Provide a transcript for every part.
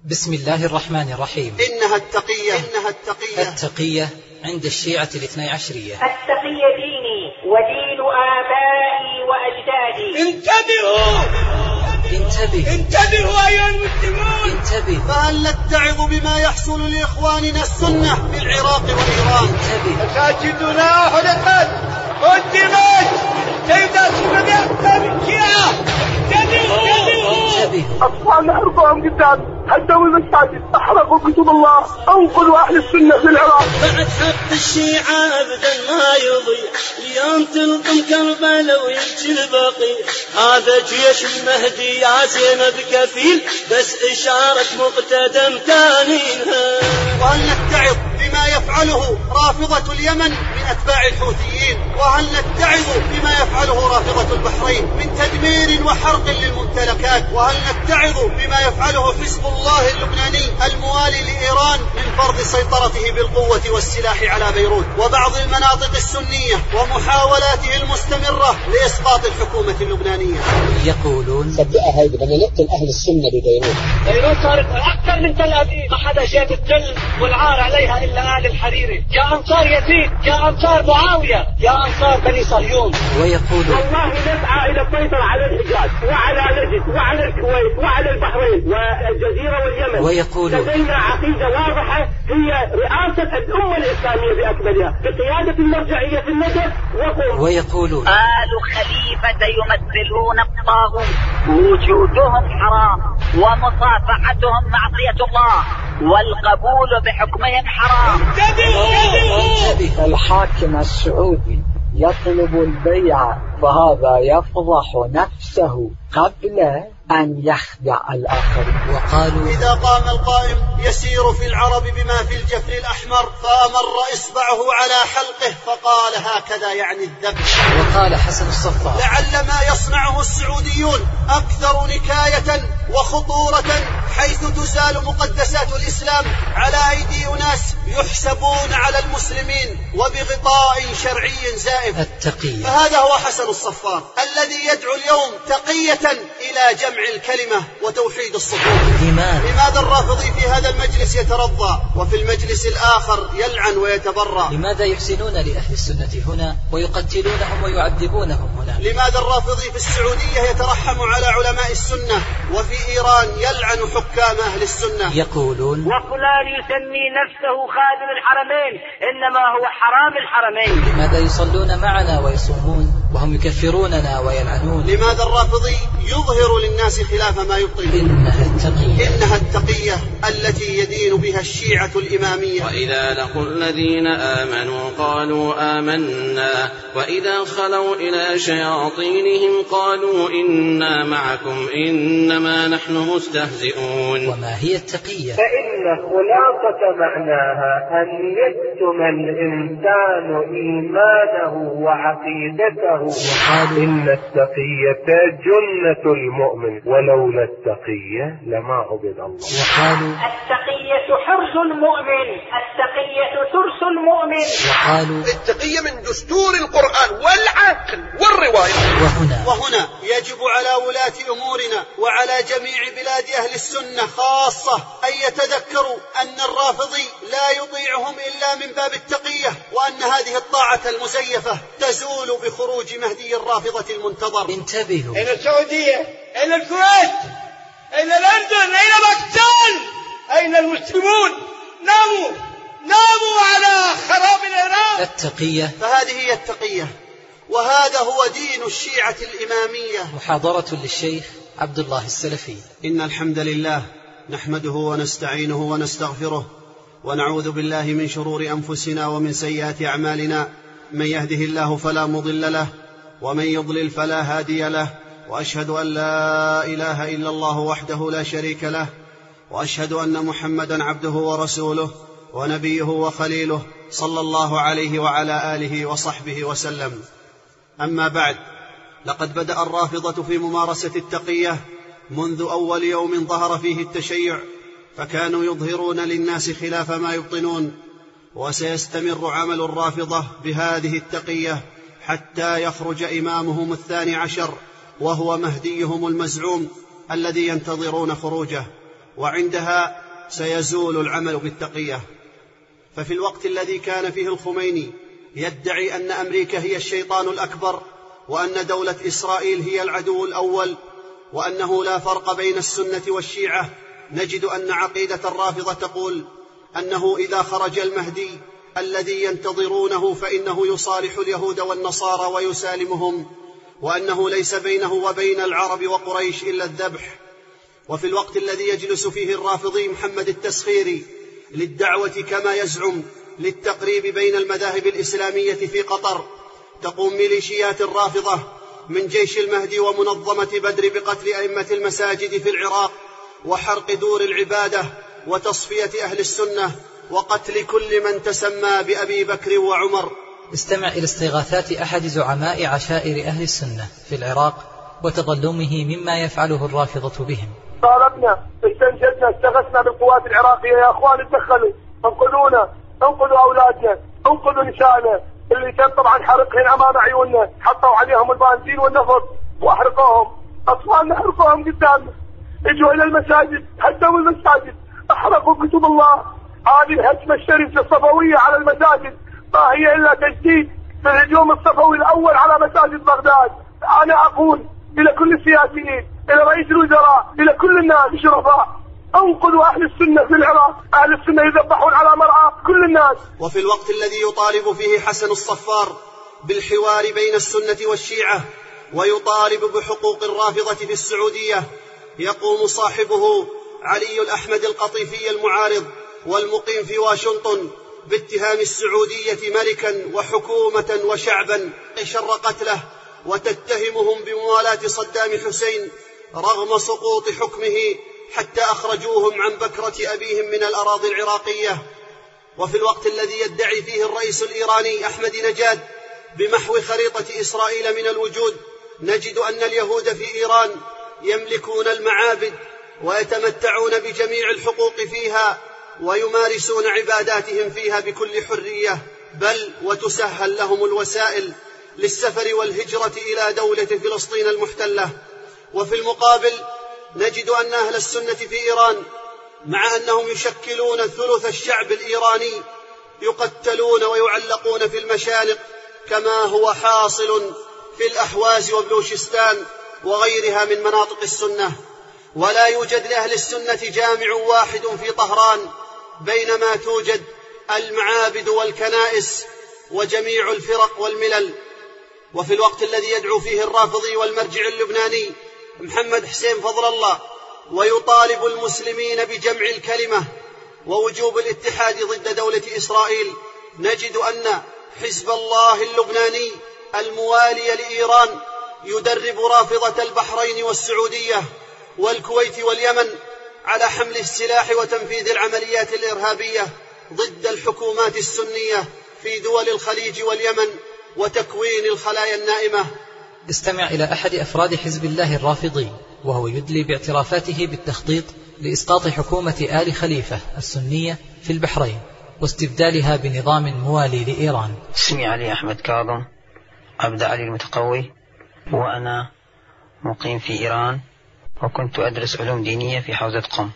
بسم الله الرحمن الرحيم. إنها التقية. التقية عند الشيعة الاثني عشرية. التقية ديني ودين آبائي وأجدادي. انتبهوا أيها المسلمون، انتبهوا. فهل نتعظ بما يحصل لإخواننا السنة في العراق وإيران؟ مساجدنا حرقت قدمت سيداتنا بأحكام الشيعة. انتبهوا. أطفالنا أربعهم قدام هدوا المساجد، أحرقوا كتب الله، أنقذوا أهل السنة في العراق. بعد حق الشيعة أبدا ما يضيع، اليوم تلقم كربلاء ويبكي البقيع. هذا جيش المهدي يا زينب كفيل، بس إشارة مقتدم تانينها. وهل نتعظ بما يفعله رافضة اليمن من أتباع الحوثيين؟ وهل نتعظ بما يفعله رافضة البحرين من تدمير وحرق للممتلكات؟ وهل نتعظ بما يفعله حزب الله اللبناني الموالي لإيران من فرض سيطرته بالقوة والسلاح على بيروت وبعض المناطق السنية ومحاولاته المستمرة لإسقاط الحكومة اللبنانية؟ يقولون صدقها هيدا بدنا نقتل أهل السنة ببيروت. بيروت صارت أكثر من تل أبيب، ما حدا شاف الذل والعار عليها إلا آل الحريري. يا أنصار يزيد، يا أنصار معاوية، يا أنصار بني صهيون. ويقولون والله نسعى إلى السيطرة على الحجاز وعلى نجد وعلى الكويت وعلى البحرين والجزيرة واليمن. ويقولون لدينا عقيدة واضحة هي رئاسة الأمة الإسلامية بأكملها بقيادة المرجعية في النجف ويقولون آل خليفة يمثلون الطاغوت، وجودهم حرام ومصافحتهم معصية الله والقبول بحكمهم حرام. انتبهوا. الحاكم السعودي يطلب البيع، فهذا يفضح نفسه قبل أن يخدع الآخرين. وقالوا إذا قام القائم يسير في العرب بما في الجفر الأحمر فأمر إصبعه على حلقه فقال هكذا يعني الذبح. وقال حسن الصفار لعل ما يصنعه السعوديون أكثر نكاية وخطورة، حيث تزال مقدسات الإسلام على أيدي أناس يحسبون على المسلمين وبغطاء شرعي زائف. التقية. فهذا هو حسن الصفار الذي يدعو اليوم تقية إلى جمع الكلمة وتوحيد الصفوف. لماذا الرافضي في هذا المجلس يترضى وفي المجلس الآخر يلعن ويتبرأ؟ لماذا يحسنون لأهل السنة هنا ويقتلونهم ويعذبونهم هنا؟ لماذا الرافضي في السعودية يترحم على علماء السنة وفي إيران يلعن حكام أهل السنة؟ يقولون وفلان يسمي نفسه خادم الحرمين إنما هو حرام الحرمين. لماذا يصلون معنا ويصومون وهم يكفروننا ويلعنون؟ لماذا الرافضي يظهر للناس خلاف ما يبطن؟ إنها التقية التي يدين بها الشيعة الإمامية. وإذا لقوا الذين آمنوا قالوا آمنا، وإذا خلوا إلى شياطينهم قالوا إنا معكم إنما نحن مستهزئون. وما هي التقية؟ فإن خلاصة معناها أن يكتم الإنسان إيمانه وعقيدته. إن التقية جنة المؤمن ولولا التقية لما عبد الله. وقالوا التقية حرز المؤمن، التقية ترس المؤمن. وقالوا التقية من دستور القرآن والعقل والرواية. وهنا يجب على ولاة أمورنا وعلى جميع بلاد أهل السنة خاصة أن يتذكروا أن الرافضي لا يطيعهم إلا من باب التقية، وأن هذه الطاعة المزيفة تزول بخروج مهدي الرافضة المنتظر. انتبهوا. أين السعودية؟ أين الكويت؟ أين الأردن؟ أين باكستان؟ أين المسلمون؟ ناموا على خراب العراق. التقية. فهذه هي التقية، وهذا هو دين الشيعة الإمامية. محاضرة للشيخ عبد الله السلفي. إن الحمد لله نحمده ونستعينه ونستغفره ونعوذ بالله من شرور أنفسنا ومن سيئات أعمالنا، من يهده الله فلا مضل له ومن يضلل فلا هادي له، وأشهد أن لا إله إلا الله وحده لا شريك له، وأشهد أن محمدا عبده ورسوله ونبيه وخليله صلى الله عليه وعلى آله وصحبه وسلم. أما بعد، لقد بدأ الرافضة في ممارسة التقية منذ أول يوم ظهر فيه التشيع، فكانوا يظهرون للناس خلاف ما يبطنون، وسيستمر عمل الرافضة بهذه التقية حتى يخرج إمامهم الثاني عشر وهو مهديهم المزعوم الذي ينتظرون خروجه. وعندها سيزول العمل بالتقية. ففي الوقت الذي كان فيه الخميني يدعي أن أمريكا هي الشيطان الأكبر، وأن دولة إسرائيل هي العدو الأول، وأنه لا فرق بين السنة والشيعة، نجد أن عقيدة الرافضة تقول أنه إذا خرج المهدي الذي ينتظرونه فإنه يصالح اليهود والنصارى ويسالمهم، وأنه ليس بينه وبين العرب وقريش إلا الذبح. وفي الوقت الذي يجلس فيه الرافضي محمد التسخيري للدعوة كما يزعم للتقريب بين المذاهب الإسلامية في قطر، تقوم ميليشيات الرافضة من جيش المهدي ومنظمة بدر بقتل أئمة المساجد في العراق، وحرق دور العبادة، وتصفية أهل السنة، وقتل كل من تسمى بأبي بكر وعمر. استمع إلى استغاثات أحد زعماء عشائر أهل السنة في العراق وتظلمه مما يفعله الرافضة بهم. طالبنا، استنجدنا، استغثنا بالقوات العراقية، يا أخوان اتدخلوا، انقذونا، انقذوا أولادنا، انقذوا نسائنا اللي كان طبعا حرقهم أمام عيوننا، حطوا عليهم البنزين والنفط وأحرقوهم، أطفالنا حرقوهم قدامنا، اجوا إلى المساجد، هدموا المساجد، أحرقوا كتب الله. هذه الهجمة الشرسة الصفوية على المساجد ما هي إلا تجديد في الهجوم الصفوي الأول على مساجد بغداد. أنا أقول إلى كل السياسيين، إلى رئيس الوزراء، إلى كل الناس الشرفاء، انقذوا أهل السنة في العراق، أهل السنة يذبحون على مرعى كل الناس. وفي الوقت الذي يطالب فيه حسن الصفار بالحوار بين السنة والشيعة ويطالب بحقوق الرافضة في السعودية، يقوم صاحبه علي الأحمد القطيفي المعارض والمقيم في واشنطن باتهام السعودية ملكا وحكومة وشعبا شر قتله، وتتهمهم بموالاة صدام حسين رغم سقوط حكمه حتى أخرجوهم عن بكرة أبيهم من الأراضي العراقية. وفي الوقت الذي يدعي فيه الرئيس الإيراني أحمد نجاد بمحو خريطة إسرائيل من الوجود، نجد أن اليهود في إيران يملكون المعابد ويتمتعون بجميع الحقوق فيها ويمارسون عباداتهم فيها بكل حرية، بل وتسهل لهم الوسائل للسفر والهجرة إلى دولة فلسطين المحتلة. وفي المقابل نجد أن أهل السنة في إيران مع أنهم يشكلون ثلث الشعب الإيراني يقتلون ويعلقون في المشانق كما هو حاصل في الأحواز وبلوشستان وغيرها من مناطق السنة. ولا يوجد لأهل السنة جامع واحد في طهران، بينما توجد المعابد والكنائس وجميع الفرق والملل. وفي الوقت الذي يدعو فيه الرافضي والمرجع اللبناني محمد حسين فضل الله ويطالب المسلمين بجمع الكلمة ووجوب الاتحاد ضد دولة إسرائيل، نجد أن حزب الله اللبناني الموالي لإيران يدرب رافضة البحرين والسعودية والكويت واليمن على حمل السلاح وتنفيذ العمليات الإرهابية ضد الحكومات السنية في دول الخليج واليمن وتكوين الخلايا النائمة. استمع إلى أحد أفراد حزب الله الرافضي وهو يدلي باعترافاته بالتخطيط لإسقاط حكومة آل خليفة السنية في البحرين واستبدالها بنظام موالي لإيران. اسمي علي أحمد كاظم، عبد علي المتقوي، وأنا مقيم في إيران، وكنت أدرس علوم دينية في حوزة قم.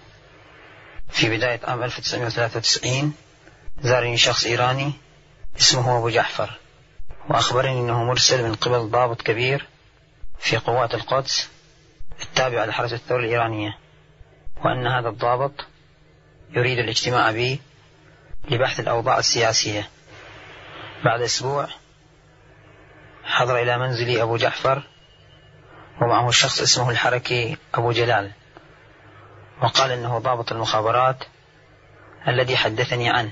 في بداية عام 1993 زارني شخص إيراني اسمه أبو جعفر، وأخبرني أنه مرسل من قبل ضابط كبير في قوات القدس التابعة لحرس الثورة الإيرانية، وأن هذا الضابط يريد الاجتماع بي لبحث الأوضاع السياسية. بعد أسبوع حضر إلى منزلي أبو جعفر ومعه الشخص اسمه الحركي أبو جلال، وقال إنه ضابط المخابرات الذي حدثني عنه،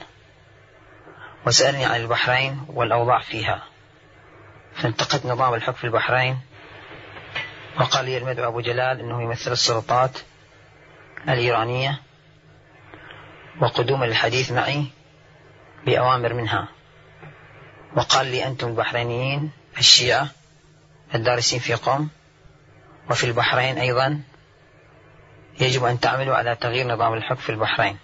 وسألني عن البحرين والأوضاع فيها. فانتقدت نظام الحكم في البحرين، وقال لي المدعو أبو جلال إنه يمثل السلطات الإيرانية وقدوم الحديث معي بأوامر منها، وقال لي أنتم البحرينيين الشيعة الدارسين في قم وفي البحرين أيضا يجب أن تعملوا على تغيير نظام الحكم في البحرين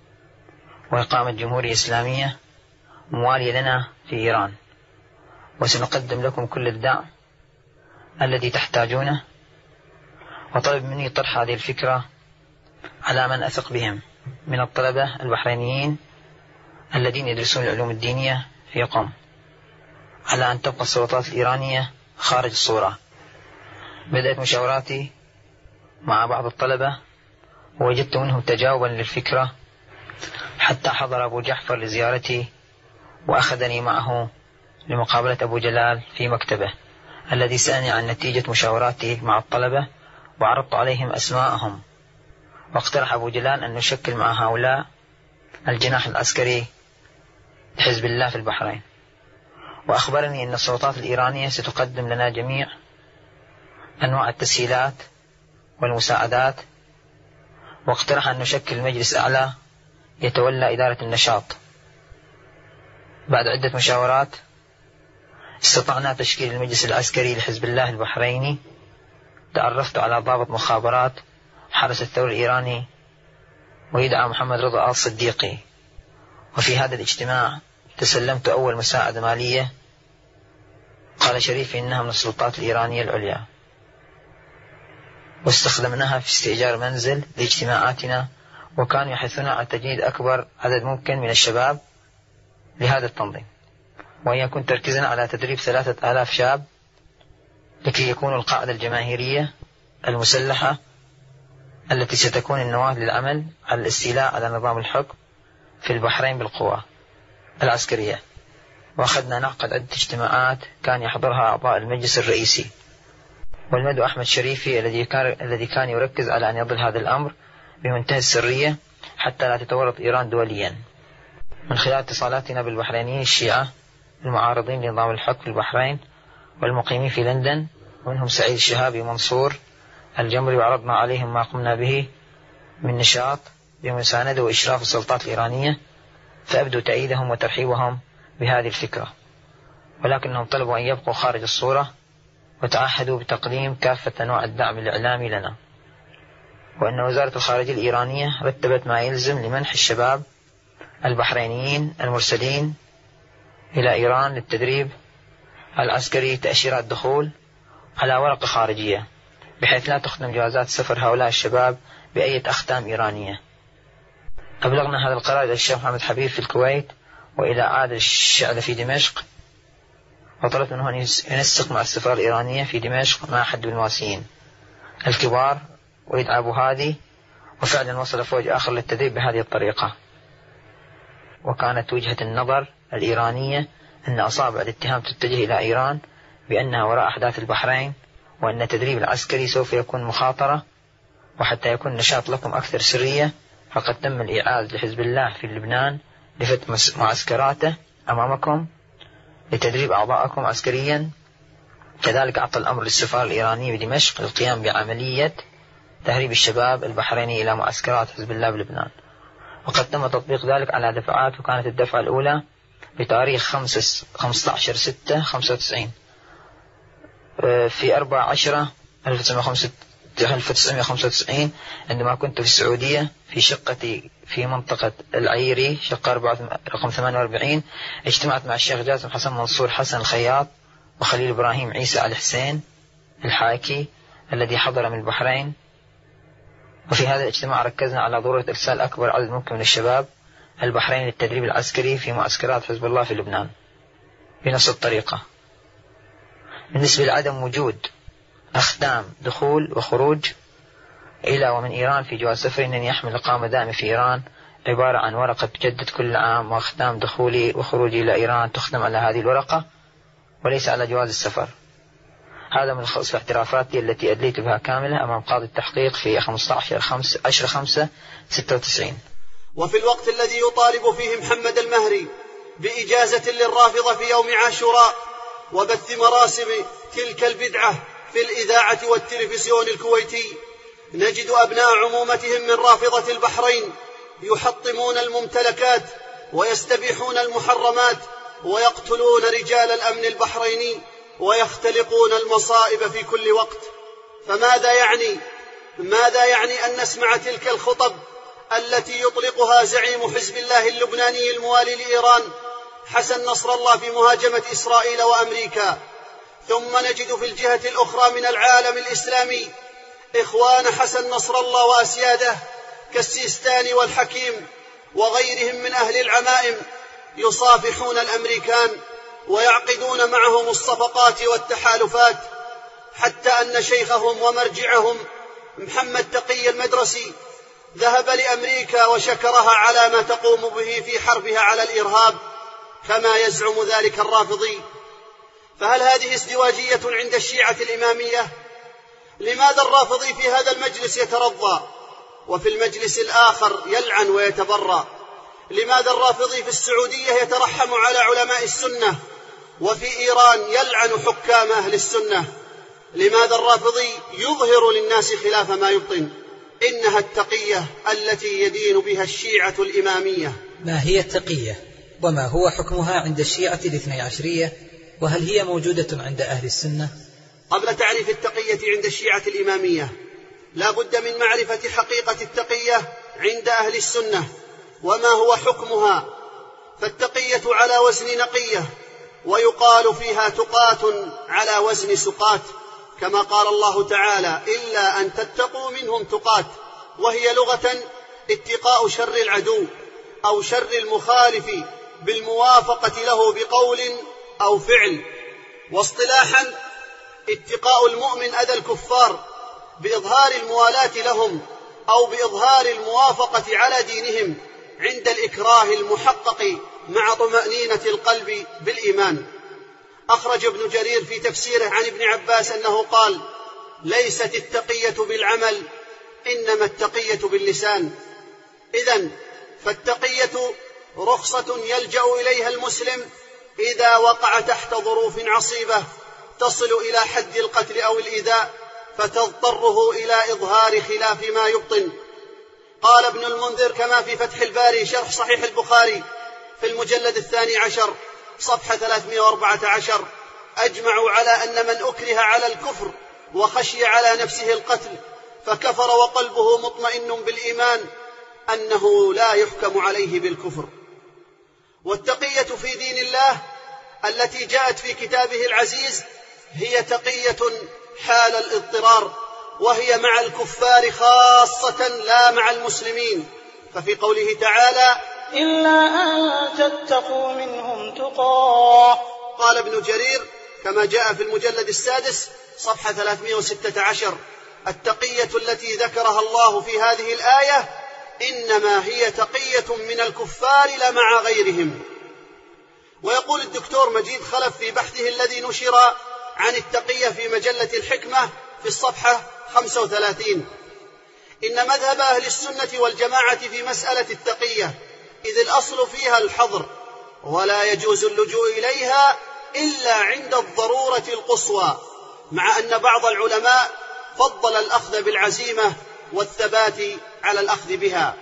وإقامة جمهورية إسلامية موالية لنا في إيران، وسنقدم لكم كل الدعم الذي تحتاجونه. وطلب مني طرح هذه الفكرة على من أثق بهم من الطلبة البحرينيين الذين يدرسون العلوم الدينية في قم على أن تبقى السلطات الإيرانية خارج الصورة. بدأت مشاوراتي مع بعض الطلبة ووجدت منهم تجاوبا للفكرة، حتى حضر أبو جعفر لزيارتي وأخذني معه لمقابلة أبو جلال في مكتبه، الذي سألني عن نتيجة مشاوراتي مع الطلبة وعرضت عليهم أسماءهم. واقترح أبو جلال أن نشكل مع هؤلاء الجناح العسكري لحزب الله في البحرين، وأخبرني أن السلطات الإيرانية ستقدم لنا جميع أنواع التسهيلات والمساعدات، واقترح أن نشكل مجلس أعلى يتولى إدارة النشاط. بعد عدة مشاورات استطعنا تشكيل المجلس العسكري لحزب الله البحريني. تعرفت على ضابط مخابرات حرس الثورة الإيراني ويدعى محمد رضا آل صديقي، وفي هذا الاجتماع تسلمت أول مساعدة مالية قال شريفي إنها من السلطات الإيرانية العليا، واستخدمناها في استئجار منزل لاجتماعاتنا، وكانوا يحثون على تجنيد أكبر عدد ممكن من الشباب لهذا التنظيم، وأن يكون تركيزنا على تدريب 3000 شاب لكي يكونوا القاعدة الجماهيرية المسلحة التي ستكون النواة للعمل على الاستيلاء على نظام الحكم في البحرين بالقوى العسكرية. وأخذنا نعقد عدة اجتماعات كان يحضرها أعضاء المجلس الرئيسي، والمدعو أحمد شريفي الذي كان يركز على أن يظل هذا الأمر بمنتهى السرية حتى لا تتورط إيران دوليا. من خلال اتصالاتنا بالبحرينيين الشيعة المعارضين لنظام الحكم في البحرين والمقيمين في لندن، ومنهم سعيد الشهابي ومنصور الجمري، وعرضنا عليهم ما قمنا به من نشاط بمساندة وإشراف السلطات الإيرانية، فأبدوا تأييدهم وترحيبهم بهذه الفكرة، ولكنهم طلبوا أن يبقوا خارج الصورة وتعهدوا بتقديم كافة أنواع الدعم الإعلامي لنا، وأن وزارة الخارجية الإيرانية رتبت ما يلزم لمنح الشباب البحرينيين المرسلين إلى إيران للتدريب العسكري تأشيرات دخول على ورقة خارجية، بحيث لا تخدم جوازات سفر هؤلاء الشباب بأية أختام إيرانية. أبلغنا هذا القرار إلى الشيخ محمد حبيب في الكويت وإلى عادل الشعلة في دمشق، وطلبت منه أن ينسق مع السفارة الإيرانية في دمشق مع أحد الواسيين الكبار ويدعى أبو هادي، وفعلا وصل فوج آخر للتدريب بهذه الطريقة. وكانت وجهة النظر الإيرانية أن أصابع الاتهام تتجه إلى إيران بأنها وراء أحداث البحرين، وأن التدريب العسكري سوف يكون مخاطرة، وحتى يكون نشاط لكم أكثر سرية فقد تم الإعادة لحزب الله في لبنان لفتح معسكراته أمامكم لتدريب أعضاءكم عسكريا. كذلك أعطى الأمر للسفارة الإيرانية بدمشق للقيام بعملية تهريب الشباب البحريني إلى معسكرات حزب الله بلبنان، وقد تم تطبيق ذلك على دفعات، وكانت الدفعة الأولى بتاريخ 15/6/95 في 4/10/1995 عندما كنت في السعودية في شقتي في منطقة العيري شقة رقم 48. اجتمعت مع الشيخ جاسم حسن منصور حسن الخياط وخليل إبراهيم عيسى علي حسين الحاكي الذي حضر من البحرين، وفي هذا الاجتماع ركزنا على ضرورة إرسال أكبر عدد ممكن من الشباب البحرين للتدريب العسكري في معسكرات حزب الله في لبنان بنفس الطريقة. بالنسبة لعدم وجود أختام دخول وخروج إلى ومن إيران في جواز سفري، أنني يحمل إقامة دائمة في إيران عبارة عن ورقة تجدد كل عام، وأختام دخولي وخروجي إلى إيران تختم على هذه الورقة وليس على جواز السفر. هذا من خصوص اعترافاتي التي أدليت بها كاملة أمام قاضي التحقيق في 15/5/96. وفي الوقت الذي يطالب فيه محمد المهري بإجازة للرافضة في يوم عاشوراء وبث مراسم تلك البدعة في الإذاعة والتلفزيون الكويتي، نجد أبناء عمومتهم من رافضة البحرين يحطمون الممتلكات ويستبيحون المحرمات ويقتلون رجال الأمن البحريني ويختلقون المصائب في كل وقت. ماذا يعني أن نسمع تلك الخطب التي يطلقها زعيم حزب الله اللبناني الموالي لإيران حسن نصر الله في مهاجمة إسرائيل وأمريكا، ثم نجد في الجهة الأخرى من العالم الإسلامي إخوان حسن نصر الله وأسياده كالسيستاني والحكيم وغيرهم من أهل العمائم يصافحون الأمريكان ويعقدون معهم الصفقات والتحالفات، حتى أن شيخهم ومرجعهم محمد تقي المدرسي ذهب لأمريكا وشكرها على ما تقوم به في حربها على الإرهاب كما يزعم ذلك الرافضي. فهل هذه ازدواجية عند الشيعة الإمامية؟ لماذا الرافضي في هذا المجلس يترضى وفي المجلس الآخر يلعن ويتبرأ؟ لماذا الرافضي في السعودية يترحم على علماء السنة وفي إيران يلعن حكام أهل السنة؟ لماذا الرافضي يظهر للناس خلاف ما يبطن؟ إنها التقية التي يدين بها الشيعة الإمامية. ما هي التقية؟ وما هو حكمها عند الشيعة الاثني عشرية؟ وهل هي موجودة عند أهل السنة؟ قبل تعريف التقية عند الشيعة الإمامية لا بد من معرفة حقيقة التقية عند أهل السنة وما هو حكمها. فالتقية على وزن نقية، ويقال فيها تقاة على وزن سقاة، كما قال الله تعالى: إلا أن تتقوا منهم تقاة، وهي لغة اتقاء شر العدو أو شر المخالف بالموافقة له بقول أو فعل، واصطلاحا اتقاء المؤمن أذى الكفار بإظهار الموالاة لهم أو بإظهار الموافقة على دينهم عند الإكراه المحقق مع طمأنينة القلب بالإيمان. أخرج ابن جرير في تفسيره عن ابن عباس أنه قال: ليست التقية بالعمل، إنما التقية باللسان. إذن فالتقية رخصة يلجأ إليها المسلم إذا وقع تحت ظروف عصيبة تصل إلى حد القتل أو الإيذاء، فتضطره إلى إظهار خلاف ما يبطن. قال ابن المنذر كما في فتح الباري شرح صحيح البخاري في المجلد 12 صفحة 314: أجمعوا على أن من أكره على الكفر وخشي على نفسه القتل فكفر وقلبه مطمئن بالإيمان أنه لا يحكم عليه بالكفر. والتقية في دين الله التي جاءت في كتابه العزيز هي تقية حال الاضطرار، وهي مع الكفار خاصة لا مع المسلمين. ففي قوله تعالى: إلا أن تتقوا منهم تقاه. قال ابن جرير كما جاء في المجلد 6 صفحة 316: التقية التي ذكرها الله في هذه الآية إنما هي تقية من الكفار لا مع غيرهم. ويقول الدكتور مجيد خلف في بحثه الذي نشر عن التقية في مجلة الحكمة في الصفحة 35: إن مذهب أهل السنة والجماعة في مسألة التقية إذ الأصل فيها الحظر، ولا يجوز اللجوء إليها إلا عند الضرورة القصوى، مع أن بعض العلماء فضل الأخذ بالعزيمة والثبات على الأخذ بها.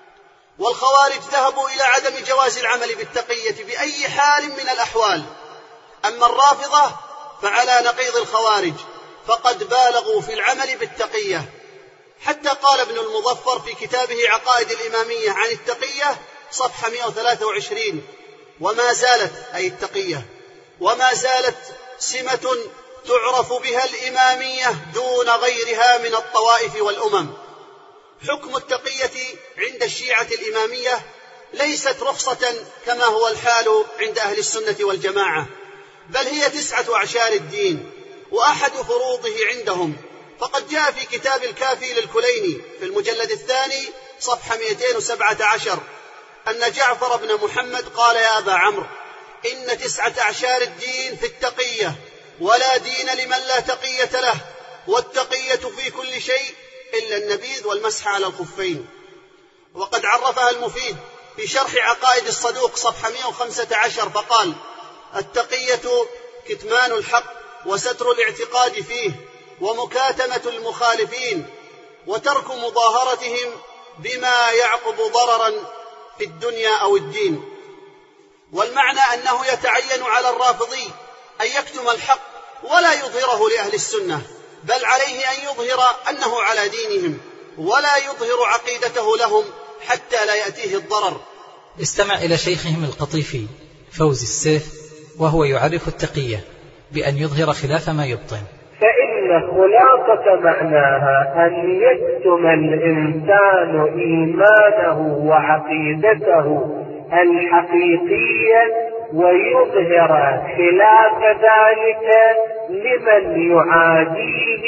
والخوارج ذهبوا إلى عدم جواز العمل بالتقية بأي حال من الأحوال. أما الرافضة فعلى نقيض الخوارج، فقد بالغوا في العمل بالتقية، حتى قال ابن المظفر في كتابه عقائد الإمامية عن التقية صفحة 123: وما زالت أي التقية وما زالت سمة تعرف بها الإمامية دون غيرها من الطوائف والأمم. حكم التقية عند الشيعة الإمامية ليست رخصة كما هو الحال عند أهل السنة والجماعة، بل هي 9 أعشار الدين وأحد فروضه عندهم. فقد جاء في كتاب الكافي للكليني في المجلد 2 صفحة 217 أن جعفر بن محمد قال: يا أبا عمرو، إن 9 أعشار الدين في التقية، ولا دين لمن لا تقية له، والتقية في كل شيء إلا النبيذ والمسح على الخفين. وقد عرفها المفيد في شرح عقائد الصدوق صفحة 115 فقال: التقية كتمان الحق وستر الاعتقاد فيه ومكاتمة المخالفين وترك مظاهرتهم بما يعقب ضررا في الدنيا أو الدين. والمعنى أنه يتعين على الرافضي أن يكتم الحق ولا يظهره لأهل السنة، بل عليه أن يظهر أنه على دينهم ولا يظهر عقيدته لهم حتى لا يأتيه الضرر. استمع إلى شيخهم القطيفي فوزي السيف وهو يعرف التقية بأن يظهر خلاف ما يبطن. فإن أن خلاصة معناها أن يكتم الإنسان إيمانه وعقيدته الحقيقية ويظهر خلاف ذلك لمن يعاديه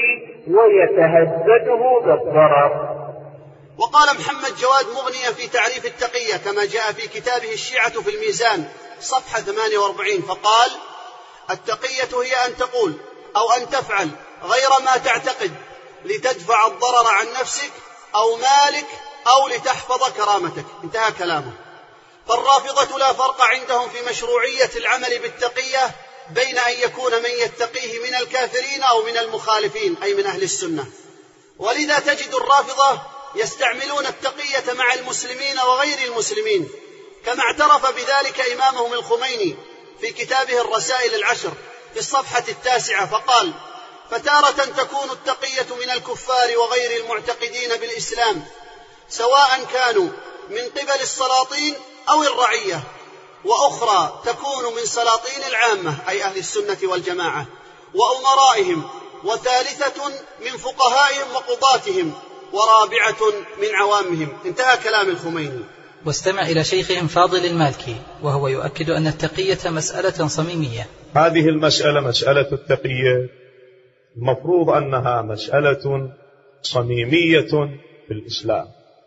ويتهدده بالضرر. وقال محمد جواد مغنية في تعريف التقية كما جاء في كتابه الشيعة في الميزان صفحة 48 فقال: التقية هي أن تقول أو أن تفعل غير ما تعتقد لتدفع الضرر عن نفسك أو مالك أو لتحفظ كرامتك. انتهى كلامه. فالرافضة لا فرق عندهم في مشروعية العمل بالتقية بين أن يكون من يتقيه من الكافرين أو من المخالفين أي من أهل السنة. ولذا تجد الرافضة يستعملون التقية مع المسلمين وغير المسلمين، كما اعترف بذلك إمامهم الخميني في كتابه الرسائل العشر في الصفحة 9 فقال: فتارة تكون التقية من الكفار وغير المعتقدين بالإسلام سواء كانوا من قبل السلاطين أو الرعية، وأخرى تكون من سلاطين العامة أي أهل السنة والجماعة وأمرائهم، وثالثة من فقهائهم وقضاتهم، ورابعة من عوامهم. انتهى كلام الخميني. واستمع إلى شيخهم فاضل المالكي وهو يؤكد أن التقية مسألة صميمية. هذه المسألة مسألة التقية المفروض أنها مسألة صميمية في الإسلام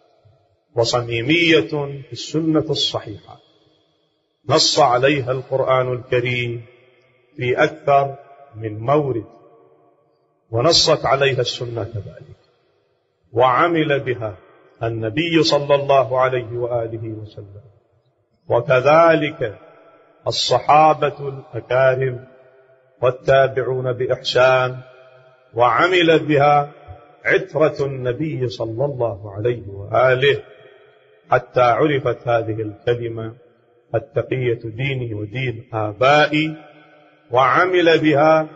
وصميمية في السنة الصحيحة، نص عليها القرآن الكريم في أكثر من مورد، ونصت عليها السنة كذلك، وعمل بها النبي صلى الله عليه وآله وسلم، وكذلك الصحابة الأكارم والتابعون بإحسان، وعمل بها عترة النبي صلى الله عليه وآله، حتى عرفت هذه الكلمة التقية ديني ودين آبائي، وعمل بها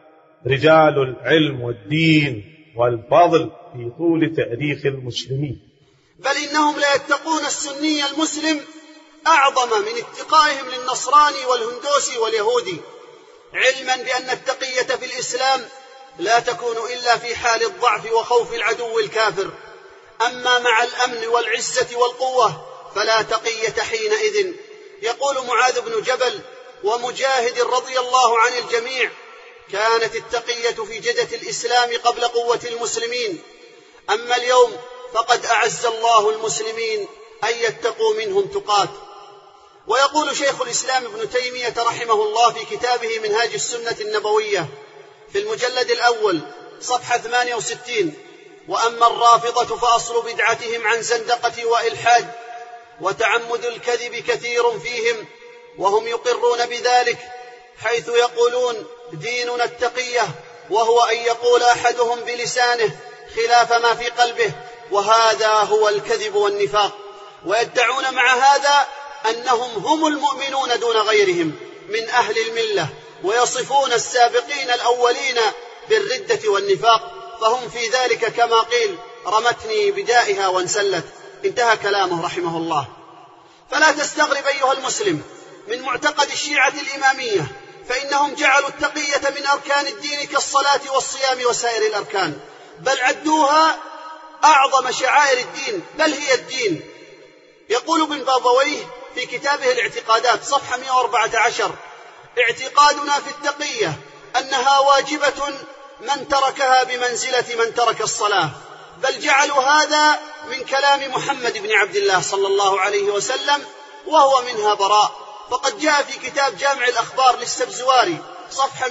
رجال العلم والدين والفضل في طول تاريخ المسلمين. بل إنهم لا يتقون السني المسلم أعظم من اتقائهم للنصراني والهندوسي واليهودي، علما بأن التقية في الإسلام لا تكون إلا في حال الضعف وخوف العدو الكافر، أما مع الأمن والعزة والقوة فلا تقية حينئذ. يقول معاذ بن جبل ومجاهد رضي الله عن الجميع: كانت التقية في جدة الإسلام قبل قوة المسلمين، أما اليوم فقد أعز الله المسلمين أن يتقوا منهم تقات. ويقول شيخ الإسلام ابن تيمية رحمه الله في كتابه منهاج السنة النبوية في المجلد الأول صفحة 68: وأما الرافضة فأصل بدعتهم عن زندقة وإلحاد وتعمد الكذب كثير فيهم، وهم يقرون بذلك، حيث يقولون ديننا التقية، وهو أن يقول أحدهم بلسانه خلاف ما في قلبه، وهذا هو الكذب والنفاق. ويدعون مع هذا أنهم هم المؤمنون دون غيرهم من أهل الملة، ويصفون السابقين الأولين بالردة والنفاق، فهم في ذلك كما قيل: رمتني بدائها وانسلت. انتهى كلامه رحمه الله. فلا تستغرب أيها المسلم من معتقد الشيعة الإمامية، فإنهم جعلوا التقية من أركان الدين كالصلاة والصيام وسائر الأركان، بل عدوها أعظم شعائر الدين، بل هي الدين. يقول ابن بابويه في كتابه الاعتقادات صفحة 114: اعتقادنا في التقية أنها واجبة من تركها بمنزلة من ترك الصلاة، بل جعلوا هذا من كلام محمد بن عبد الله صلى الله عليه وسلم، وهو منها براء. فقد جاء في كتاب جامع الأخبار للسبزواري صفحة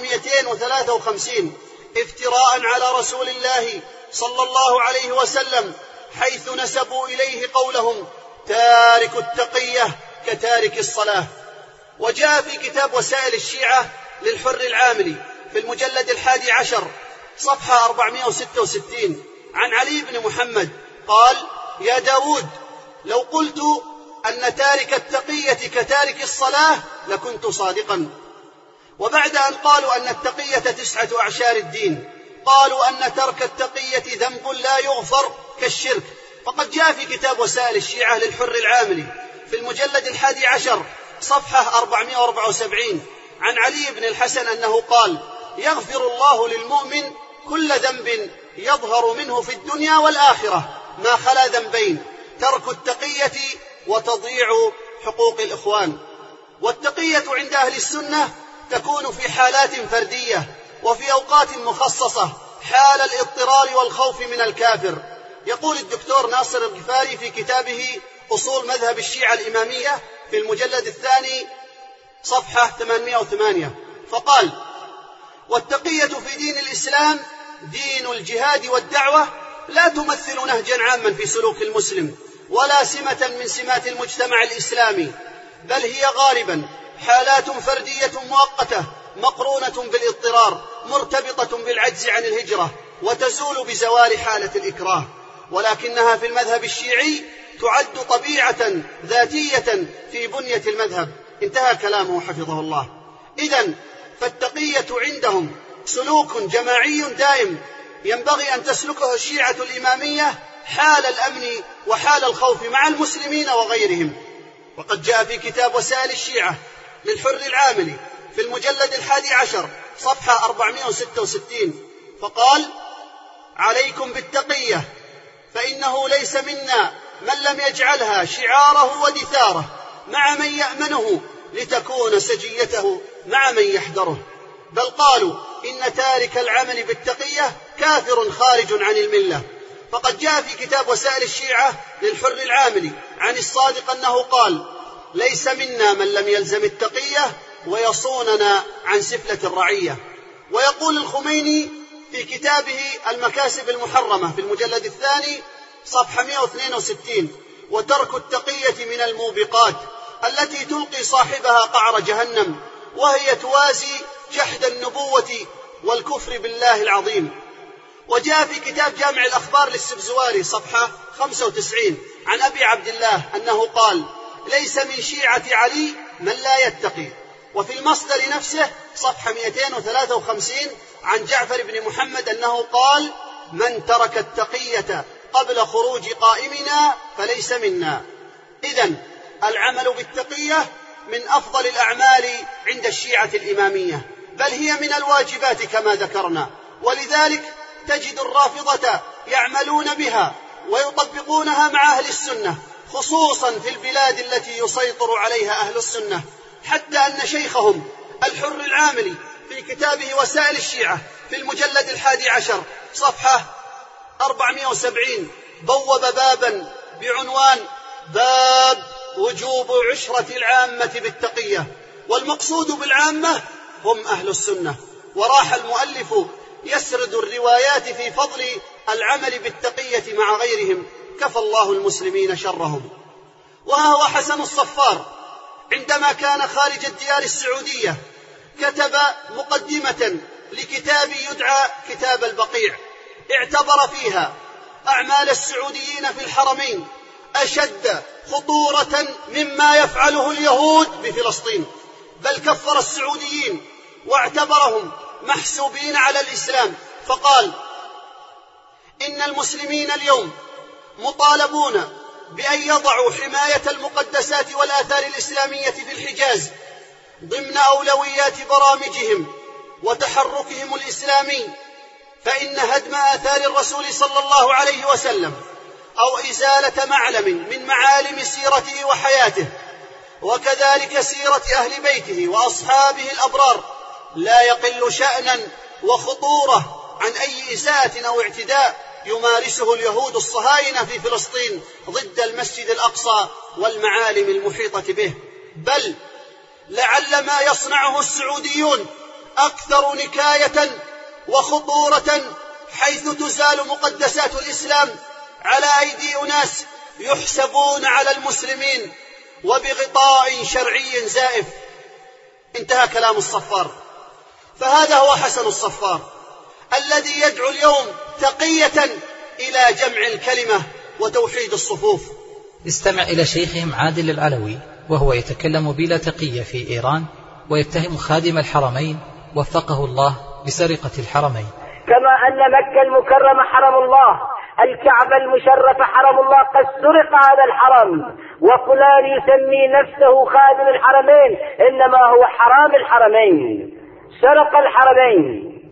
253 افتراء على رسول الله صلى الله عليه وسلم، حيث نسبوا إليه قولهم: تارك التقية كتارك الصلاة. وجاء في كتاب وسائل الشيعة للحر العاملي في المجلد 11 صفحة 466 عن علي بن محمد قال: يا داود، لو قلت أن تارك التقية كتارك الصلاة لكنت صادقا. وبعد أن قالوا أن التقية 9 أعشار الدين، قالوا أن ترك التقية ذنب لا يغفر كالشرك. فقد جاء في كتاب وسائل الشيعة للحر العاملي في المجلد 11 صفحة 474 عن علي بن الحسن أنه قال: يغفر الله للمؤمن كل ذنب يظهر منه في الدنيا والآخرة ما خلا ذنبين: ترك التقية وتضييع حقوق الإخوان. والتقية عند أهل السنة تكون في حالات فردية وفي أوقات مخصصة حال الاضطرار والخوف من الكافر. يقول الدكتور ناصر الغفاري في كتابه أصول مذهب الشيعة الإمامية في المجلد الثاني صفحة 808 فقال: والتقية في دين الإسلام دين الجهاد والدعوة لا تمثل نهجا عاما في سلوك المسلم ولا سمة من سمات المجتمع الإسلامي، بل هي غالبا حالات فردية مؤقتة مقرونة بالاضطرار مرتبطة بالعجز عن الهجرة وتزول بزوال حالة الإكراه، ولكنها في المذهب الشيعي تعد طبيعة ذاتية في بنية المذهب. انتهى كلامه حفظه الله. إذن فالتقية عندهم سلوك جماعي دائم ينبغي أن تسلكه الشيعة الإمامية حال الأمن وحال الخوف مع المسلمين وغيرهم. وقد جاء في كتاب وسائل الشيعة للحر العاملي في المجلد 11 صفحة 466 فقال: عليكم بالتقية فإنه ليس منا من لم يجعلها شعاره ودثاره مع من يأمنه لتكون سجيته مع من يحذره، بل قالوا إن تارك العمل بالتقية كافر خارج عن الملة. فقد جاء في كتاب وسائل الشيعة للحر العاملي عن الصادق أنه قال: ليس منا من لم يلزم التقية ويصوننا عن سفلة الرعية. ويقول الخميني في كتابه المكاسب المحرمة في المجلد الثاني صفحة 162: وترك التقية من الموبقات التي تلقي صاحبها قعر جهنم، وهي توازي جحد النبوة والكفر بالله العظيم. وجاء في كتاب جامع الأخبار للسبزواري صفحة 95 عن أبي عبد الله أنه قال: ليس من شيعة علي من لا يتقي. وفي المصدر نفسه صفحة 253 عن جعفر بن محمد أنه قال: من ترك التقية قبل خروج قائمنا فليس منا. إذن العمل بالتقية من أفضل الأعمال عند الشيعة الإمامية، بل هي من الواجبات كما ذكرنا، ولذلك تجد الرافضة يعملون بها ويطبقونها مع أهل السنة، خصوصا في البلاد التي يسيطر عليها أهل السنة، حتى أن شيخهم الحر العاملي في كتابه وسائل الشيعة في المجلد 11 صفحة 470 بوب بابا بعنوان: باب وجوب عشرة العامة بالتقية، والمقصود بالعامة هم أهل السنة. وراح المؤلف يسرد الروايات في فضل العمل بالتقية مع غيرهم، كفى الله المسلمين شرهم. وها هو حسن الصفار عندما كان خارج الديار السعودية كتب مقدمة لكتاب يدعى كتاب البقيع، اعتبر فيها أعمال السعوديين في الحرمين أشد خطورة مما يفعله اليهود بفلسطين، بل كفر السعوديين واعتبرهم محسوبين على الإسلام، فقال: إن المسلمين اليوم مطالبون بأن يضعوا حماية المقدسات والآثار الإسلامية في الحجاز ضمن أولويات برامجهم وتحركهم الإسلامي، فإن هدم آثار الرسول صلى الله عليه وسلم أو إزالة معلم من معالم سيرته وحياته وكذلك سيرة أهل بيته وأصحابه الأبرار لا يقل شأنا وخطورة عن أي إساءة أو اعتداء يمارسه اليهود الصهاينة في فلسطين ضد المسجد الأقصى والمعالم المحيطة به، بل لعل ما يصنعه السعوديون أكثر نكاية وخطورة، حيث تزال مقدسات الإسلام على أيدي أناس يحسبون على المسلمين وبغطاء شرعي زائف. انتهى كلام الصفار. فهذا هو حسن الصفار الذي يدعو اليوم تقية إلى جمع الكلمة وتوحيد الصفوف. استمع إلى شيخهم عادل العلوي وهو يتكلم بلا تقية في إيران ويتهم خادم الحرمين وفقه الله بسرقة الحرمين. كما أن مكة المكرمة حرم الله، الكعبة المشرفة حرم الله، قد سرق هذا الحرم، وفلان يسمي نفسه خادم الحرمين، إنما هو حرام الحرمين، سرق الحرمين.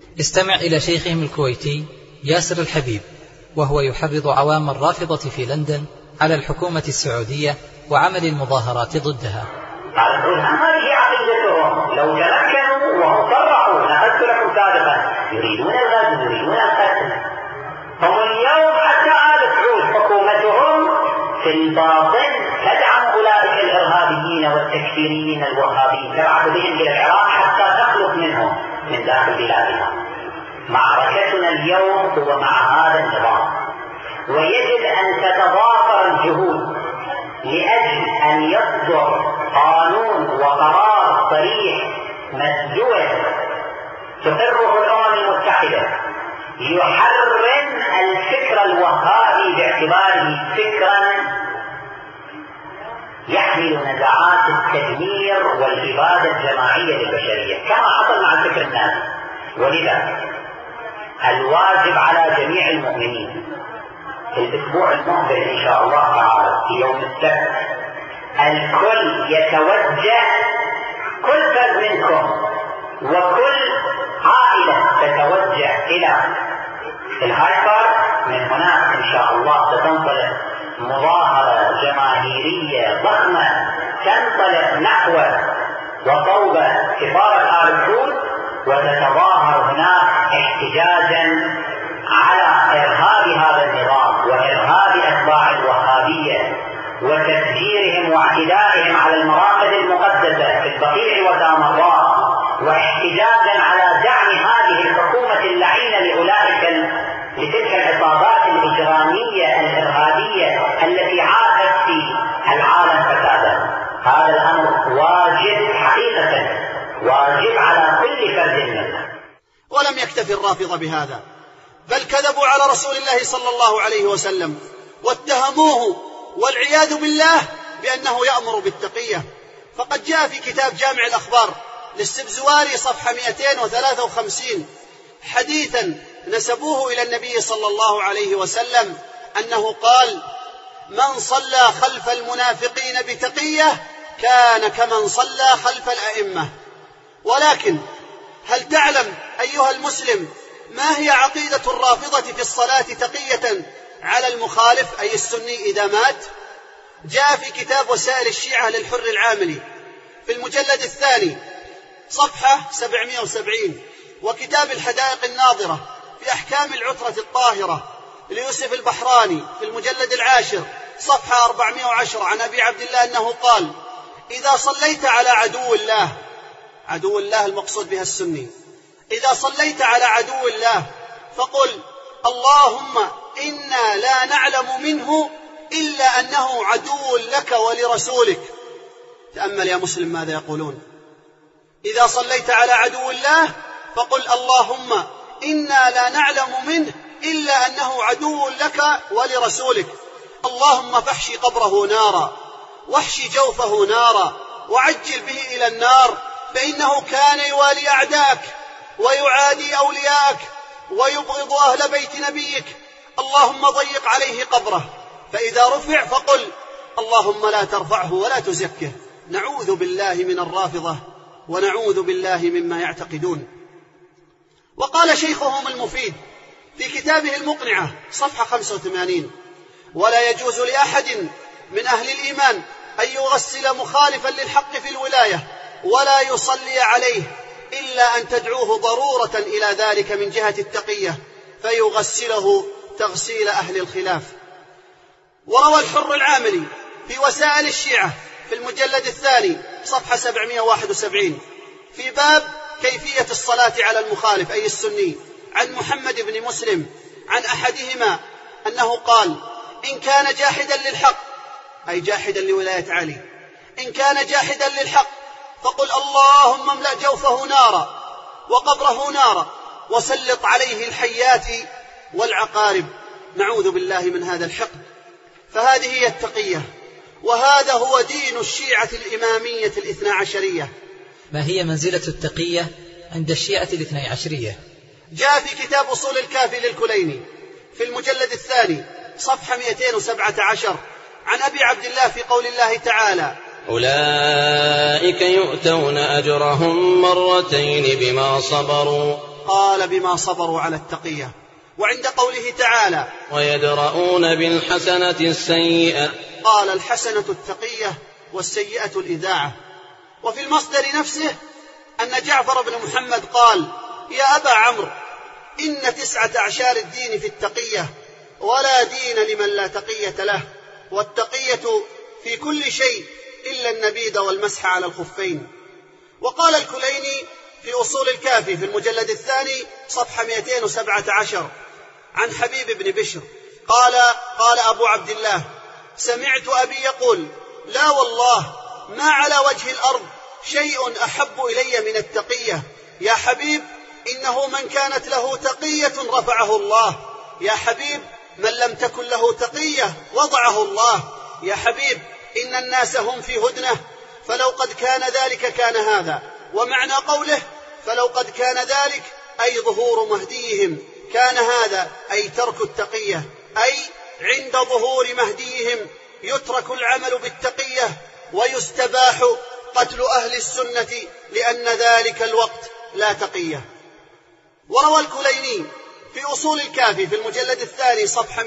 استمع إلى شيخهم الكويتي ياسر الحبيب وهو يحرض عوام الرافضة في لندن على الحكومة السعودية وعمل المظاهرات ضدها. هذه عقيدتهم، لو تمكنوا وهم صرحوا نقلت لكم سابقا يريدون الغزو يريدون القتل، هم اليوم حتى آل سعود حكومتهم في الباطن تدعم أولئك الإرهابيين والتكفيريين الوهابيين، تبعث بهم إلى العراق حتى تخلص منهم من داخل بلادها. معركتنا اليوم هو مع هذا النظام، ويجب أن تتضافر الجهود لأجل أن يصدر قانون وقرار صريح مسجوع تقره الأمم المتحدة يحرم الفكر الوهابي باعتباره فكرا يحمل نزعات التدمير والإبادة الجماعية للبشرية كما حصل مع الفكر النازي. ولذا الواجب على جميع المؤمنين في الأسبوع المقبل إن شاء الله تعالى في يوم السبت الكل يتوجه، كل فرد منكم وكل عائلة تتوجه إلى الهايبر. من هناك إن شاء الله ستنطلق مظاهرة جماهيرية ضخمة تنطلق نحو وصوب سفارة آل سعود، وتتظاهر هناك احتجاجا على إرهاب هذا النظام وإرهاب أتباع الوهابية وتفجيرهم واعتدائهم على المراقد المقدسة في البقيع وسامراء، واحتجاجا على دعم هذه الحكومة اللعينة لتلك العصابات الإجرامية الإرهابية التي عاشت في العالم فسادا. هذا الأمر واجب حقيقة، واجب على كل فرد منا. ولم يكتفي الرافضة بهذا، بل كذبوا على رسول الله صلى الله عليه وسلم واتهموه والعياذ بالله بأنه يأمر بالتقية. فقد جاء في كتاب جامع الأخبار للسبزواري صفحة 253 حديثا نسبوه إلى النبي صلى الله عليه وسلم أنه قال: من صلى خلف المنافقين بتقية كان كمن صلى خلف الأئمة. ولكن هل تعلم أيها المسلم ما هي عقيدة الرافضة في الصلاة تقية على المخالف أي السني إذا مات؟ جاء في كتاب وسائل الشيعة للحر العاملي في المجلد الثاني صفحة 770، وكتاب الحدائق الناظرة في أحكام العترة الطاهرة ليوسف البحراني في المجلد العاشر صفحة 410 عن أبي عبد الله أنه قال: إذا صليت على عدو الله المقصود بها السني، إذا صليت على عدو الله فقل: اللهم إنا لا نعلم منه إلا أنه عدو لك ولرسولك. تأمل يا مسلم ماذا يقولون: إذا صليت على عدو الله فقل: اللهم إنا لا نعلم منه إلا أنه عدو لك ولرسولك، اللهم فاحشي قبره نارا واحشي جوفه نارا وعجل به إلى النار، فإنه كان يوالي أعداءك ويعادي أولياءك ويبغض أهل بيت نبيك، اللهم ضيق عليه قبره، فإذا رفع فقل: اللهم لا ترفعه ولا تزكه. نعوذ بالله من الرافضة ونعوذ بالله مما يعتقدون. وقال شيخهم المفيد في كتابه المقنعة صفحة 85: ولا يجوز لأحد من أهل الإيمان أن يغسل مخالفا للحق في الولاية ولا يصلي عليه إلا أن تدعوه ضرورة إلى ذلك من جهة التقية فيغسله تغسيل أهل الخلاف. وروى الحر العاملي في وسائل الشيعة في المجلد الثاني صفحة 771 في باب كيفية الصلاة على المخالف أي السني عن محمد بن مسلم عن أحدهما أنه قال: إن كان جاحدا للحق أي جاحدا لولاية علي، إن كان جاحدا للحق فقل: اللهم املأ جوفه نارا وقبره نارا وسلط عليه الحيات والعقارب. نعوذ بالله من هذا الحقد. فهذه هي التقية، وهذا هو دين الشيعة الإمامية الاثنى عشرية. ما هي منزلة التقية عند الشيعة الاثنى عشرية؟ جاء في كتاب أصول الكافي للكليني في المجلد الثاني صفحة 217 عن أبي عبد الله في قول الله تعالى: أولئك يؤتون أجرهم مرتين بما صبروا قال بما صبروا على التقية. وعند قوله تعالى ويدرؤون بالحسنة السيئة قال الحسنة التقية والسيئة الإذاعة. وفي المصدر نفسه أن جعفر بن محمد قال يا أبا عمرو إن 9 أعشار الدين في التقية ولا دين لمن لا تقية له، والتقية في كل شيء إلا النبيذ والمسح على الخفين. وقال الكليني في أصول الكافي في المجلد 2 صفحة 217 عن حبيب بن بشر قال أبو عبد الله سمعت أبي يقول لا والله ما على وجه الأرض شيء أحب إلي من التقية يا حبيب، إنه من كانت له تقية رفعه الله، يا حبيب من لم تكن له تقية وضعه الله، يا حبيب إن الناس هم في هدنة فلو قد كان ذلك كان هذا. ومعنى قوله فلو قد كان ذلك أي ظهور مهديهم، كان هذا أي ترك التقية، أي عند ظهور مهديهم يترك العمل بالتقية ويستباح قتل أهل السنة لأن ذلك الوقت لا تقية. وروى الكليني في أصول الكافي في المجلد 2 صفحة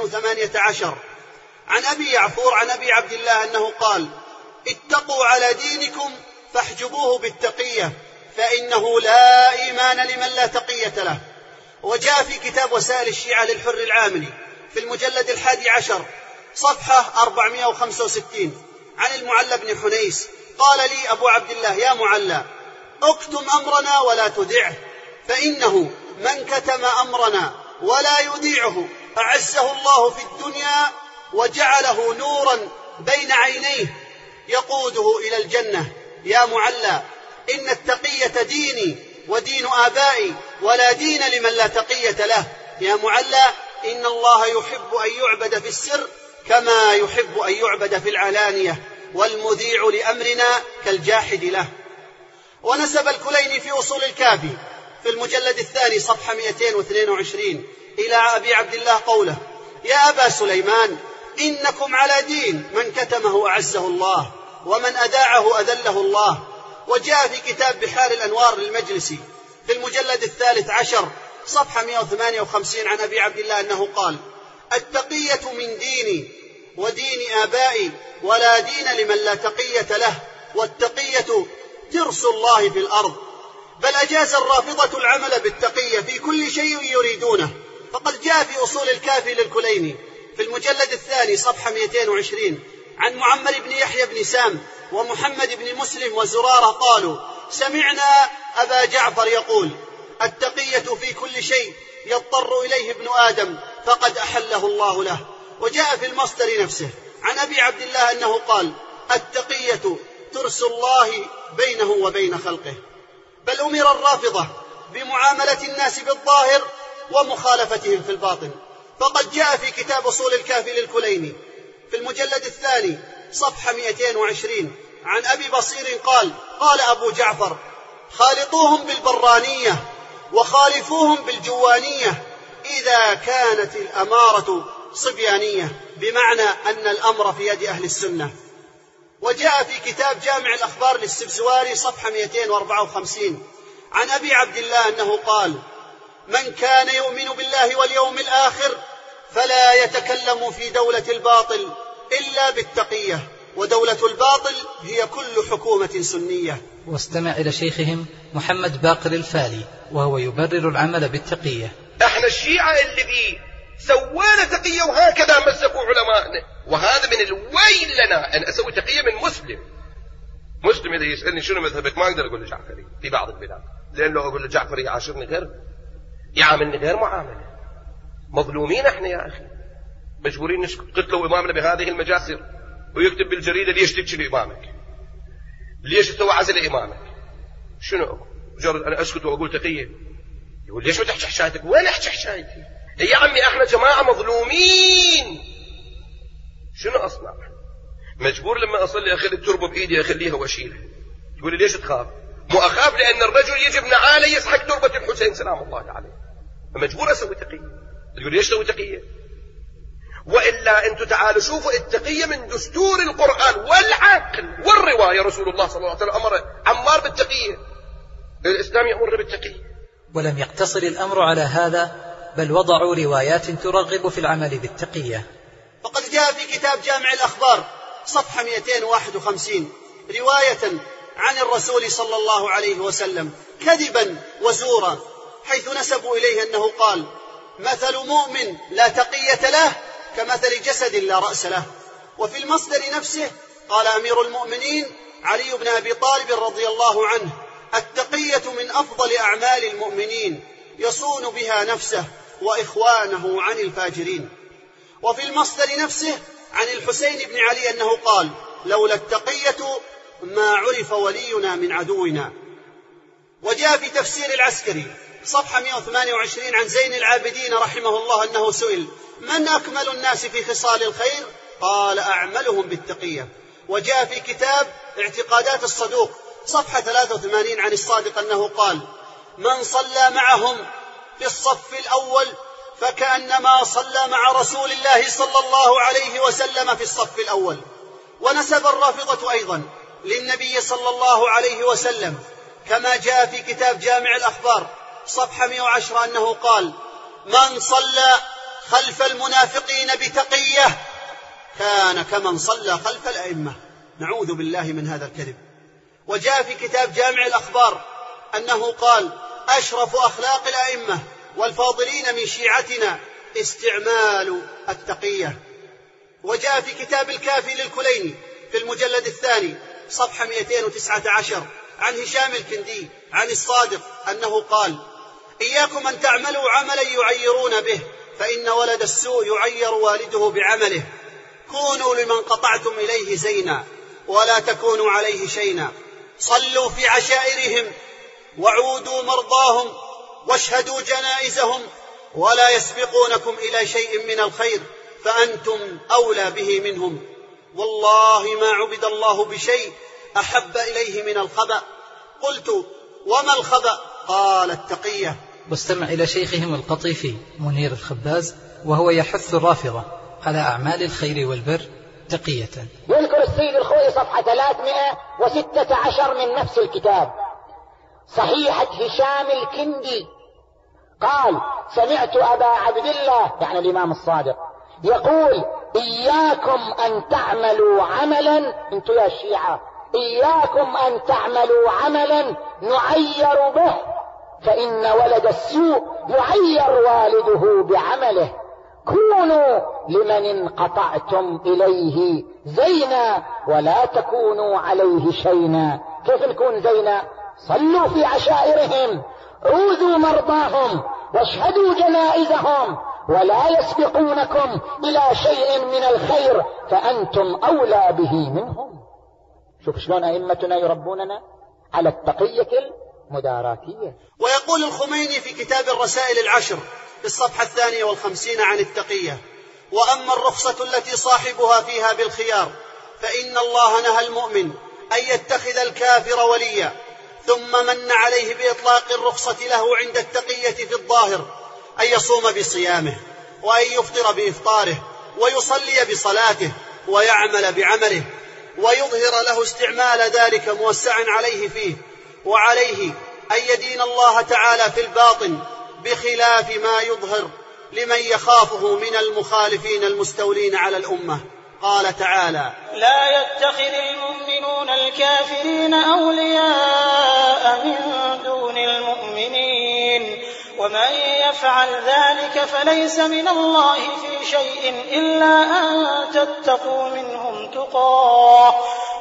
218 عن أبي يعفور عن أبي عبد الله أنه قال اتقوا على دينكم فاحجبوه بالتقية فإنه لا إيمان لمن لا تقية له. وجاء في كتاب وسائل الشيعة للحر العاملي في المجلد 11 صفحة 465 عن المعلى بن حنيس قال لي أبو عبد الله يا معلى اكتم أمرنا ولا تذعه، فإنه من كتم أمرنا ولا يذيعه أعزه الله في الدنيا وجعله نورا بين عينيه يقوده إلى الجنة. يا معلى إن التقية ديني ودين آبائي ولا دين لمن لا تقية له. يا معلى إن الله يحب أن يعبد في السر كما يحب أن يعبد في العلانية، والمذيع لأمرنا كالجاحد له. ونسب الكليني في أصول الكافي في المجلد 2 صفحة 222 إلى أبي عبد الله قوله يا أبا سليمان إنكم على دين من كتمه أعزه الله ومن أذاعه أذله الله. وجاء في كتاب بحار الأنوار للمجلسي في المجلد 13 صفحة 158 عن أبي عبد الله أنه قال التقية من ديني ودين آبائي ولا دين لمن لا تقية له، والتقية ترس الله في الأرض. بل أجاز الرافضة العمل بالتقية في كل شيء يريدونه، فقد جاء في أصول الكافي للكليني في المجلد 2 صفحة 220 عن معمر بن يحيى بن سام ومحمد بن مسلم وزرارة قالوا سمعنا أبا جعفر يقول التقية في كل شيء يضطر إليه ابن آدم فقد أحله الله له. وجاء في المصدر نفسه عن أبي عبد الله أنه قال التقية ترس الله بينه وبين خلقه. بل أمر الرافضة بمعاملة الناس بالظاهر ومخالفتهم في الباطن، فقد جاء في كتاب أصول الكافي للكليني في المجلد 2 صفحة 220 عن أبي بصير قال أبو جعفر خالطوهم بالبرانية وخالفوهم بالجوانية إذا كانت الأمارة صبيانية، بمعنى أن الأمر في يد أهل السنة. وجاء في كتاب جامع الأخبار للسبزواري صفحة 254 عن أبي عبد الله أنه قال من كان يؤمن بالله واليوم الآخر فلا يتكلم في دولة الباطل إلا بالتقية، ودولة الباطل هي كل حكومة سنية. واستمع إلى شيخهم محمد باقر الفالي وهو يبرر العمل بالتقية. احنا الشيعة الذي سوينا تقية وهكذا مسكوا علماءنا، وهذا من الويل لنا أن أسوي تقية من مسلم إذا يسألني شنو مذهبك ما أقدر أقول له جعفري في بعض البلاد، لأن لو أقول له جعفري يعاشرني غير يعاملني غير معاملة. مظلومين احنا يا أخي، مجبورين نسكت. قتلوا إمامنا بهذه المجاسر ويكتب بالجريدة ليش تبكي لإمامك، ليش تسوي عزل إمامك، شنو مجرد أنا أسكت وأقول تقية؟ يقول ليش ما تحكي حشايتك؟ وين أحكي حشايتي يا عمي؟ احنا جماعة مظلومين، شنو أصنع؟ مجبور لما أصلي أخذ التربة بإيدي أخليها وأشيلها. يقول لي ليش تخاف؟ مو أخاف لأن الرجل يجب نعاله يسحق تربة الحسين سلام الله عليه، مجبور أسوي تقية. تقول ليش تسوي تقية؟ وإلا أنتم تعالوا شوفوا التقية من دستور القرآن والعقل والرواية. رسول الله صلى الله عليه وسلم أمر عمار بالتقية، الإسلام يأمر بالتقية. ولم يقتصر الأمر على هذا، بل وضعوا روايات ترغب في العمل بالتقية. فقد جاء في كتاب جامع الأخبار صفحة 251 رواية عن الرسول صلى الله عليه وسلم كذبا وزورا، حيث نسبوا إليه أنه قال: مثل مؤمن لا تقية له كمثل جسد لا رأس له. وفي المصدر نفسه قال أمير المؤمنين علي بن أبي طالب رضي الله عنه: التقية من أفضل أعمال المؤمنين يصون بها نفسه وإخوانه عن الفاجرين. وفي المصدر نفسه عن الحسين بن علي أنه قال: لولا التقية ما عرف ولينا من عدونا. وجاء في تفسير العسكري صفحة 128 عن زين العابدين رحمه الله أنه سئل: من أكمل الناس في خصال الخير؟ قال: أعملهم بالتقية. وجاء في كتاب اعتقادات الصدوق صفحة 83 عن الصادق أنه قال: من صلى معهم في الصف الأول فكأنما صلى مع رسول الله صلى الله عليه وسلم في الصف الأول. ونسب الرافضة أيضا للنبي صلى الله عليه وسلم كما جاء في كتاب جامع الأخبار صفحة 110 أنه قال: من صلى خلف المنافقين بتقية كان كمن صلى خلف الأئمة. نعوذ بالله من هذا الكذب. وجاء في كتاب جامع الأخبار أنه قال: أشرف أخلاق الأئمة والفاضلين من شيعتنا استعمال التقية. وجاء في كتاب الكافي للكليني في المجلد الثاني صفحة 219 عن هشام الكندي عن الصادق أنه قال: إياكم أن تعملوا عملا يعيرون به، فإن ولد السوء يعير والده بعمله. كونوا لمن قطعتم إليه زينا ولا تكونوا عليه شينا. صلوا في عشائرهم وعودوا مرضاهم واشهدوا جنائزهم، ولا يسبقونكم إلى شيء من الخير فأنتم أولى به منهم. والله ما عبد الله بشيء أحب إليه من الخبأ. قلت: وما الخبأ؟ قال: التقية. واستمع إلى شيخهم القطيفي منير الخباز وهو يحث الرافضة على أعمال الخير والبر تقية. يذكر السيد الخوئي صفحة 316 من نفس الكتاب صحيحة هشام الكندي قال: سمعت أبا عبد الله يعني الإمام الصادق يقول: إياكم أن تعملوا عملا، انتم يا الشيعة، إياكم أن تعملوا عملا نعير به، فإن ولد السوء يعير والده بعمله. كونوا لمن انقطعتم إليه زينا ولا تكونوا عليه شينا. كيف نكون زينا؟ صلوا في عشائرهم، عوذوا مرضاهم، واشهدوا جنائزهم، ولا يسبقونكم إلى شيء من الخير فأنتم أولى به منهم. شوف شلون أئمتنا يربوننا على التقية المداراتية. ويقول الخميني في كتاب الرسائل العشر في الصفحة 52 عن التقية: وأما الرخصة التي صاحبها فيها بالخيار فإن الله نهى المؤمن أن يتخذ الكافر وليا، ثم من عليه بإطلاق الرخصة له عند التقية في الظاهر أن يصوم بصيامه، وأن يفطر بإفطاره، ويصلي بصلاته، ويعمل بعمله، ويظهر له استعمال ذلك موسعا عليه فيه، وعليه أن يدين الله تعالى في الباطن بخلاف ما يظهر لمن يخافه من المخالفين المستولين على الأمة. قال تعالى: لا يتخذ المؤمنون الكافرين أولياء من دون المؤمنين، ومن يفعل ذلك فليس من الله في شيء إلا أن تتقوا منهم تقاه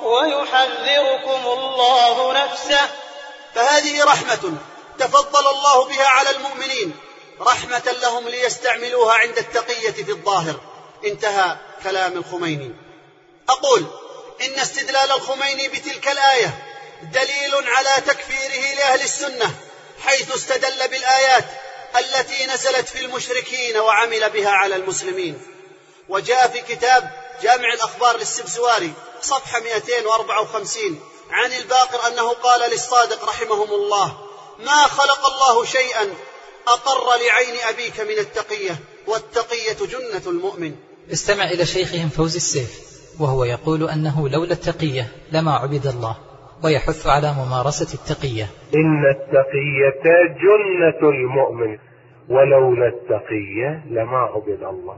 ويحذركم الله نفسه. فهذه رحمة تفضل الله بها على المؤمنين، رحمة لهم ليستعملوها عند التقية في الظاهر. انتهى كلام الخميني. أقول إن استدلال الخميني بتلك الآية دليل على تكفيره لأهل السنة، حيث استدل بالآيات التي نزلت في المشركين وعمل بها على المسلمين. وجاء في كتاب جامع الأخبار للسبزواري صفحة 254 عن الباقر أنه قال للصادق رحمهم الله: ما خلق الله شيئا أقر لعين أبيك من التقية، والتقية جنة المؤمن. استمع إلى شيخهم فوزي السيف وهو يقول أنه لولا التقية لما عبد الله، ويحث على ممارسة التقية. إن التقية جنة المؤمن ولولا التقية لما عبد الله.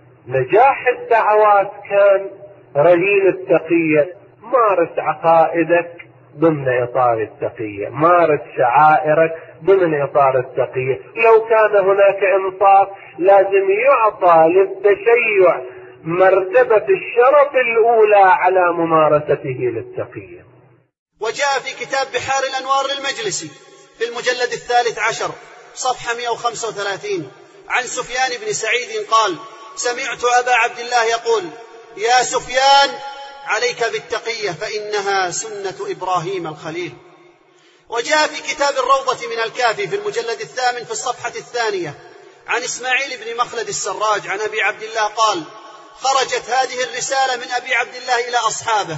نجاح الدعوات كان رهين التقية. مارس عقائدك ضمن إطار التقية، مارس شعائرك ضمن إطار التقية. لو كان هناك إنصاف لازم يعطى للتشيع مرتبة الشرف الأولى على ممارسته للتقية. وجاء في كتاب بحار الأنوار للمجلسي في المجلد 13 صفحة 135 عن سفيان بن سعيد قال: سمعت أبا عبد الله يقول: يا سفيان عليك بالتقية فإنها سنة إبراهيم الخليل. وجاء في كتاب الروضة من الكافي في المجلد 8 في الصفحة 2 عن إسماعيل بن مخلد السراج عن أبي عبد الله قال: خرجت هذه الرسالة من أبي عبد الله إلى أصحابه: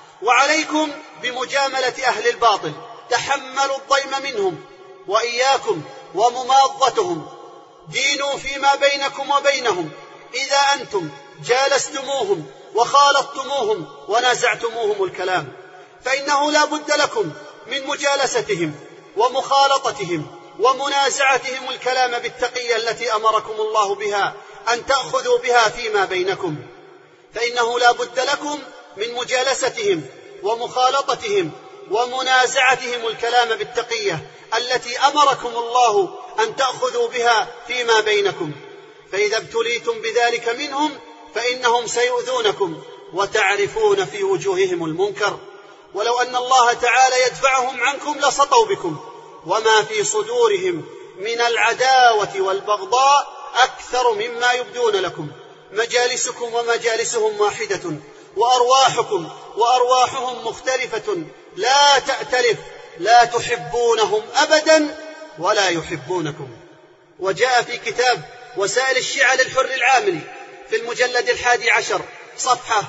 وعليكم بمجاملة أهل الباطل، تحملوا الضيم منهم وإياكم ومماضتهم، دينوا فيما بينكم وبينهم إذا أنتم جالستموهم وخالطتموهم ونازعتموهم الكلام، فإنه لا بد لكم من مجالستهم ومخالطتهم ومنازعتهم الكلام بالتقية التي أمركم الله بها أن تأخذوا بها فيما بينكم، فإنه لا بد لكم من مجالستهم ومخالطتهم ومنازعتهم الكلام بالتقية التي أمركم الله أن تأخذوا بها فيما بينكم، فإذا ابتليتم بذلك منهم فإنهم سيؤذونكم وتعرفون في وجوههم المنكر، ولو أن الله تعالى يدفعهم عنكم لسطوا بكم، وما في صدورهم من العداوة والبغضاء أكثر مما يبدون لكم. مجالسكم ومجالسهم واحدة، وأرواحكم وأرواحهم مختلفة، لا تأتلف، لا تحبونهم أبدا ولا يحبونكم. وجاء في كتاب وسائل الشيعة للحر العاملي في المجلد 11 صفحة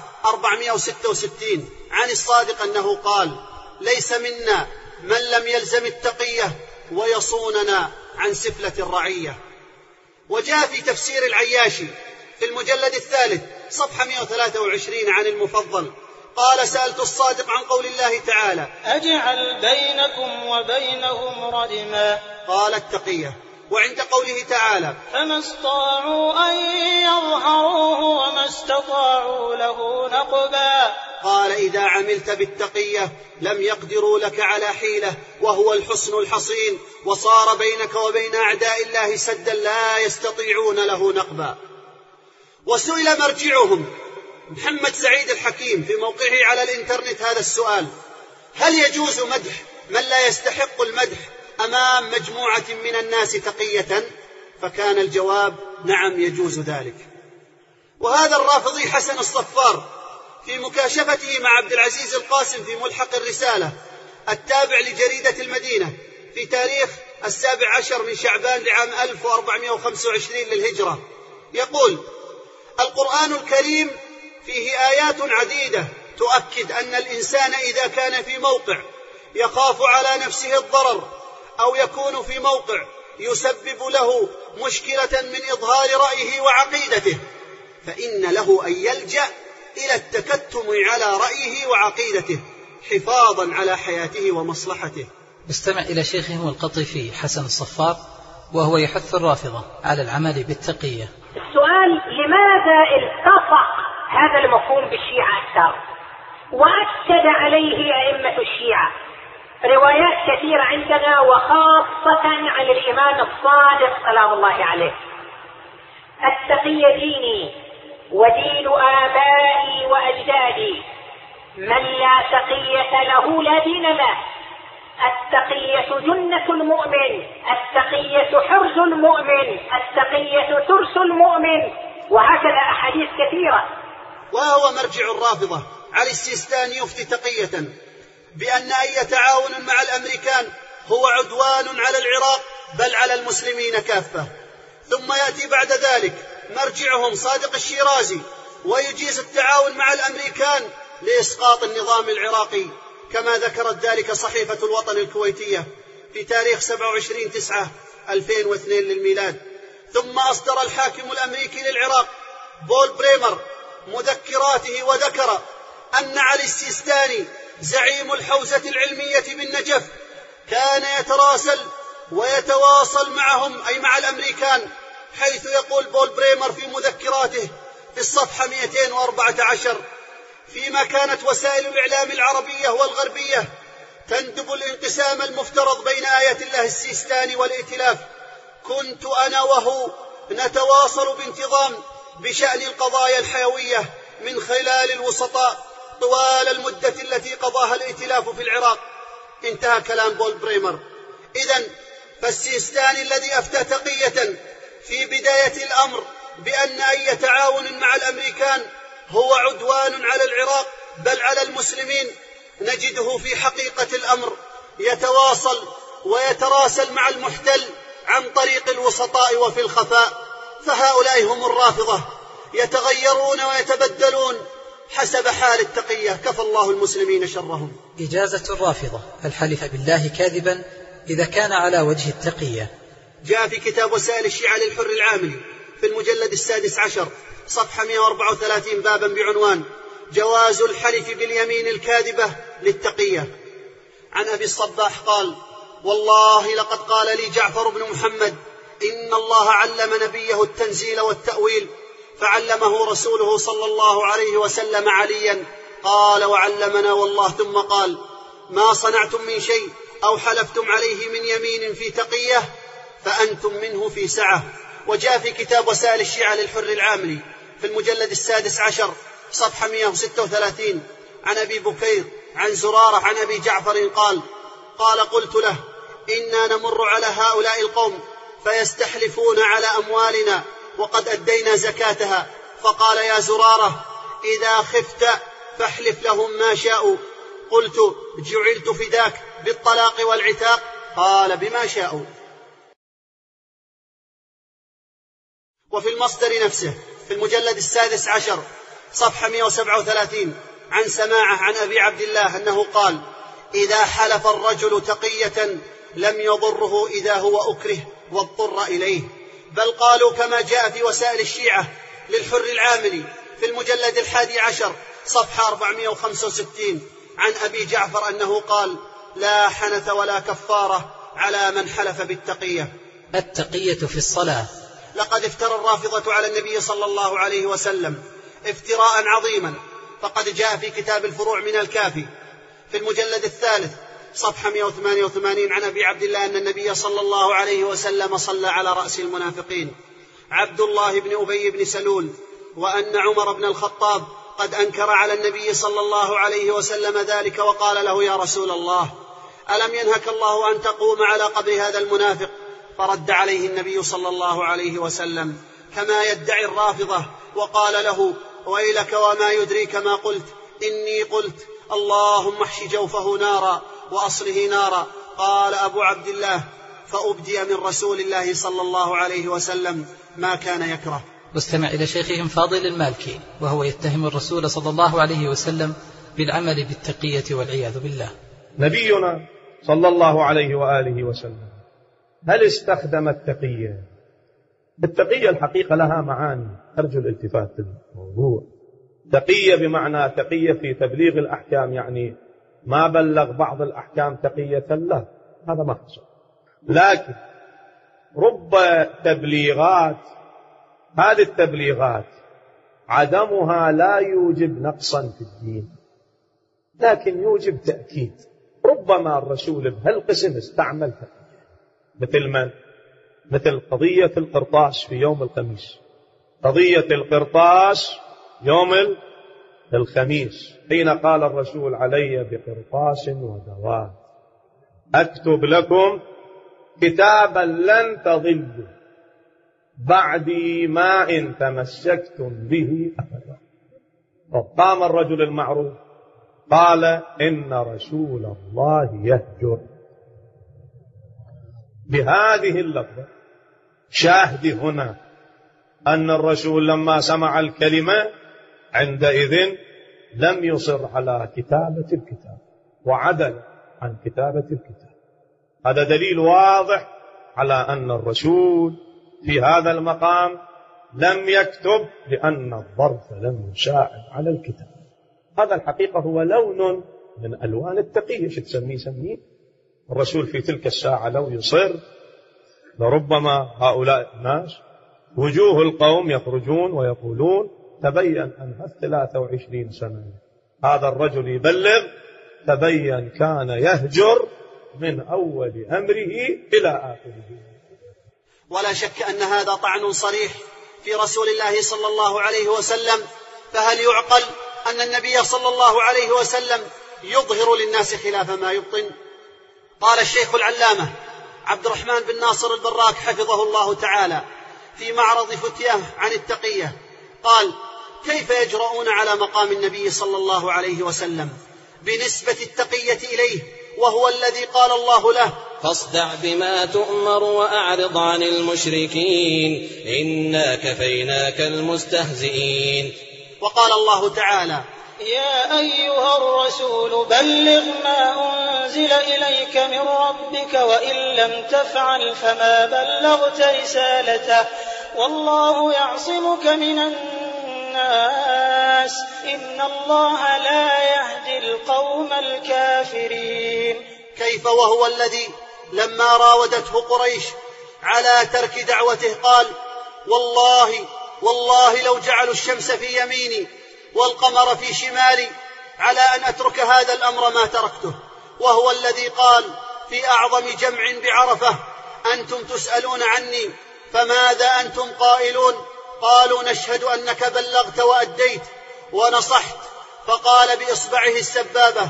466 عن الصادق أنه قال: ليس منا من لم يلزم التقية ويصوننا عن سفلة الرعية. وجاء في تفسير العياشي في المجلد 3 صفحة 123 عن المفضل قال: سألت الصادق عن قول الله تعالى: أجعل بينكم وبينهم ردما، قال: التقية. وعند قوله تعالى: فما استطاعوا أن يظهروه وما استطاعوا له نقبا، قال: إذا عملت بالتقية لم يقدروا لك على حيلة، وهو الحصن الحصين، وصار بينك وبين أعداء الله سدا لا يستطيعون له نقبا. وسئل مرجعهم محمد سعيد الحكيم في موقعه على الإنترنت هذا السؤال: هل يجوز مدح من لا يستحق المدح أمام مجموعة من الناس تقية؟ فكان الجواب: نعم يجوز ذلك. وهذا الرافضي حسن الصفار في مكاشفته مع عبد العزيز القاسم في ملحق الرسالة التابع لجريدة المدينة في تاريخ 17 من شعبان لعام 1425 للهجرة يقول: القرآن الكريم فيه آيات عديدة تؤكد أن الإنسان إذا كان في موقع يخاف على نفسه الضرر أو يكون في موقع يسبب له مشكلة من إظهار رأيه وعقيدته فإن له أن يلجأ إلى التكتم على رأيه وعقيدته حفاظا على حياته ومصلحته. استمع إلى شيخهم القطيفي حسن الصفار وهو يحث الرافضة على العمل بالتقية. السؤال: لماذا التصق هذا المفهوم بالشيعة أكثر وأكد عليه أئمة الشيعة؟ روايات كثيرة عندنا وخاصة عن الإمام الصادق سلام الله عليه: التقية ديني ودين آبائي وأجدادي، من لا تقية له لا دين له، التقية جنة المؤمن، التقية حرز المؤمن، التقية ترس المؤمن، وهكذا أحاديث كثيرة. وهو مرجع الرافضة علي السيستاني يفتي تقية بأن أي تعاون مع الأمريكان هو عدوان على العراق بل على المسلمين كافة. ثم يأتي بعد ذلك مرجعهم صادق الشيرازي ويجيز التعاون مع الأمريكان لإسقاط النظام العراقي، كما ذكرت ذلك صحيفة الوطن الكويتية في تاريخ 27/10/2002 للميلاد. ثم أصدر الحاكم الأمريكي للعراق بول بريمر مذكراته وذكر أن علي السيستاني زعيم الحوزة العلمية بالنجف كان يتراسل ويتواصل معهم أي مع الأمريكان، حيث يقول بول بريمر في مذكراته في الصفحة 214: فيما كانت وسائل الإعلام العربية والغربية تندب الانقسام المفترض بين آية الله السيستاني والائتلاف، كنت أنا وهو نتواصل بانتظام بشأن القضايا الحيوية من خلال الوسطاء طوال المدة التي قضاها الائتلاف في العراق. انتهى كلام بول بريمر. إذن فالسيستاني الذي أفتى تقية في بداية الأمر بأن أي تعاون مع الأمريكان هو عدوان على العراق بل على المسلمين، نجده في حقيقة الأمر يتواصل ويتراسل مع المحتل عن طريق الوسطاء وفي الخفاء. فهؤلاء هم الرافضة، يتغيرون ويتبدلون حسب حال التقية، كفى الله المسلمين شرهم. إجازة الرافضة الحلف بالله كاذبا إذا كان على وجه التقية. جاء في كتاب وسائل الشيعة للحر العاملي في المجلد 16 صفحة 134 بابا بعنوان جواز الحلف باليمين الكاذبة للتقية. عن أبي الصباح قال: والله لقد قال لي جعفر بن محمد إن الله علم نبيه التنزيل والتأويل، فعلمه رسوله صلى الله عليه وسلم عليا، قال وعلمنا والله، ثم قال: ما صنعتم من شيء أو حلفتم عليه من يمين في تقية فأنتم منه في سعة. وجاء في كتاب وسائل الشيعة للحر العاملي في المجلد 16 صفحة 136 عن أبي بكير عن زرارة عن أبي جعفر قال قلت له: إنا نمر على هؤلاء القوم فيستحلفون على أموالنا وقد أدينا زكاتها، فقال: يا زرارة إذا خفت فاحلف لهم ما شاءوا. قلت: جعلت فداك بالطلاق والعتاق؟ قال: بما شاءوا. وفي المصدر نفسه في المجلد 16 صفحة 137 عن سماعة عن أبي عبد الله أنه قال: إذا حلف الرجل تقية لم يضره إذا هو أكره واضطر إليه. بل قالوا كما جاء في وسائل الشيعة للحر العاملي في المجلد 11 صفحة 465 عن أبي جعفر أنه قال: لا حنث ولا كفارة على من حلف بالتقية. التقية في الصلاة. لقد افترى الرافضة على النبي صلى الله عليه وسلم افتراء عظيما، فقد جاء في كتاب الفروع من الكافي في المجلد 3 صفحة 188 عن أبي عبد الله أن النبي صلى الله عليه وسلم صلى على رأس المنافقين عبد الله بن أبي بن سلول، وأن عمر بن الخطاب قد أنكر على النبي صلى الله عليه وسلم ذلك وقال له: يا رسول الله، ألم ينهك الله أن تقوم على قبر هذا المنافق؟ فرد عليه النبي صلى الله عليه وسلم كما يدعي الرافضة وقال له: ويلك وما يدريك ما قلت، إني قلت اللهم احش جوفه نارا وأصله نارا. قال أبو عبد الله: فأبدي من رسول الله صلى الله عليه وسلم ما كان يكره. واستمع إلى شيخهم فاضل المالكي وهو يتهم الرسول صلى الله عليه وسلم بالعمل بالتقية والعياذ بالله. نبينا صلى الله عليه وآله وسلم هل استخدم التقية؟ التقية الحقيقة لها معاني، أرجو الالتفات للموضوع. تقية بمعنى تقية في تبليغ الأحكام، يعني ما بلغ بعض الأحكام تقية له، هذا ما حصل. لكن رب تبليغات، هذه التبليغات عدمها لا يوجب نقصا في الدين، لكن يوجب تأكيد. ربما الرسول بهالقسم استعمل تقية، مثل من؟ مثل قضية القرطاس في يوم الخميس. قضية القرطاس يوم الخميس حين قال الرسول: علي بقرطاس ودوات أكتب لكم كتابا لن تضلوا بعدي ما إن تمسكتم به أبدا. فقام الرجل المعروف قال: إن رسول الله يهجر. بهذه اللفظة شاهد هنا أن الرسول لما سمع الكلمة عندئذ لم يصر على كتابة الكتاب وعدل عن كتابة الكتاب. هذا دليل واضح على أن الرسول في هذا المقام لم يكتب لأن الظرف لم يساعد على الكتاب. هذا الحقيقة هو لون من ألوان التقية. شو تسميه سميه. الرسول في تلك الساعة لو يصر لربما هؤلاء الناس وجوه القوم يخرجون ويقولون تبين أنها 23 سنة هذا الرجل يبلغ، تبين كان يهجر من أول أمره إلى آخره. ولا شك أن هذا طعن صريح في رسول الله صلى الله عليه وسلم. فهل يعقل أن النبي صلى الله عليه وسلم يظهر للناس خلاف ما يبطن؟ قال الشيخ العلامة عبد الرحمن بن ناصر البراك حفظه الله تعالى في معرض فتياه عن التقية، قال: كيف يجرؤون على مقام النبي صلى الله عليه وسلم بنسبة التقية إليه وهو الذي قال الله له: فاصدع بما تؤمر وأعرض عن المشركين إنا كفيناك المستهزئين. وقال الله تعالى: يا أيها الرسول بلغ ما أنزل إليك من ربك وإن لم تفعل فما بلغت رسالته والله يعصمك من الناس إن الله لا يهدي القوم الكافرين. كيف وهو الذي لما راودته قريش على ترك دعوته قال: والله لو جعلوا الشمس في يميني والقمر في شمالي على أن أترك هذا الأمر ما تركته. وهو الذي قال في أعظم جمع بعرفة: أنتم تسألون عني فماذا أنتم قائلون؟ قالوا: نشهد أنك بلغت وأديت ونصحت. فقال بإصبعه السبابة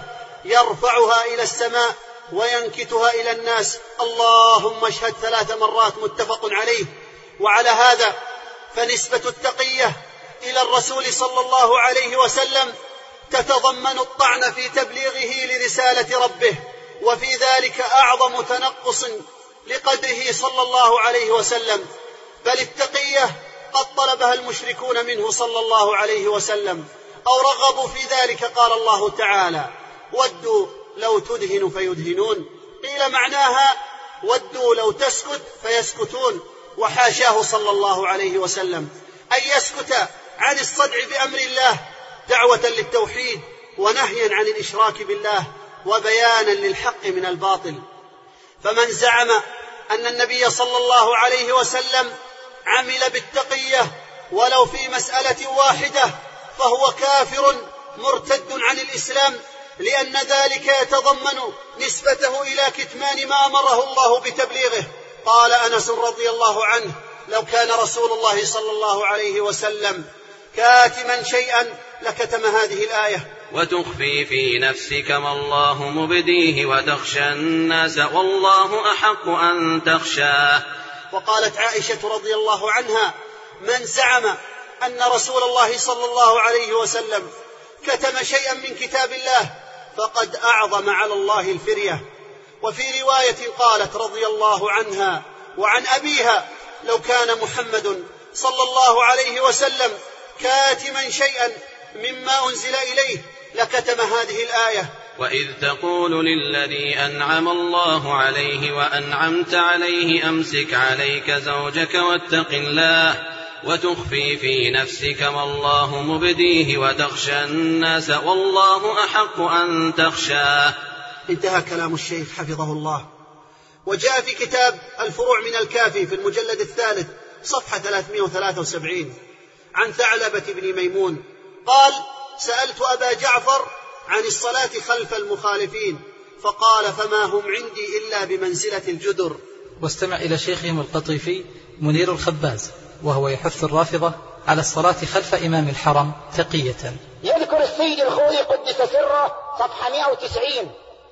يرفعها إلى السماء وينكتها إلى الناس: اللهم اشهد 3 مرات، متفق عليه. وعلى هذا فنسبة التقية إلى الرسول صلى الله عليه وسلم تتضمن الطعن في تبليغه لرسالة ربه، وفي ذلك أعظم تنقص لقدره صلى الله عليه وسلم. بل التقية قد طلبها المشركون منه صلى الله عليه وسلم أو رغبوا في ذلك. قال الله تعالى: ودوا لو تدهن فيدهنون. قيل معناها ودوا لو تسكت فيسكتون. وحاشاه صلى الله عليه وسلم أن يسكت عن الصدع بأمر الله دعوة للتوحيد ونهيا عن الإشراك بالله وبيانا للحق من الباطل. فمن زعم أن النبي صلى الله عليه وسلم عمل بالتقية ولو في مسألة واحدة فهو كافر مرتد عن الإسلام، لأن ذلك يتضمن نسبته إلى كتمان ما أمره الله بتبليغه. قال أنس رضي الله عنه: لو كان رسول الله صلى الله عليه وسلم كاتما شيئا لكتم هذه الآية: وتخفي في نفسك ما الله مبديه وتخشى الناس والله أحق أن تخشاه. وقالت عائشة رضي الله عنها: من زعم أن رسول الله صلى الله عليه وسلم كتم شيئا من كتاب الله فقد أعظم على الله الفرية. وفي رواية قالت رضي الله عنها وعن أبيها: لو كان محمد صلى الله عليه وسلم كاتما شيئا مما أنزل إليه لكتم هذه الآية. وإذ تقول للذي أنعم الله عليه وأنعمت عليه أمسك عليك زوجك واتق الله وتخفي في نفسك ما الله مبديه وتخشى الناس والله أحق أن تخشاه. انتهى كلام الشيخ حفظه الله. وجاء في كتاب الفروع من الكافي في المجلد 3 صفحة 373 عن ثعلبة بن ميمون قال: سألت أبا جعفر عن الصلاة خلف المخالفين فقال: فما هم عندي إلا بمنزلة الجدر. واستمع إلى شيخهم القطيفي منير الخباز وهو يحث الرافضة على الصلاة خلف إمام الحرم تقية. يذكر السيد الخوئي قدس سره صفحة 190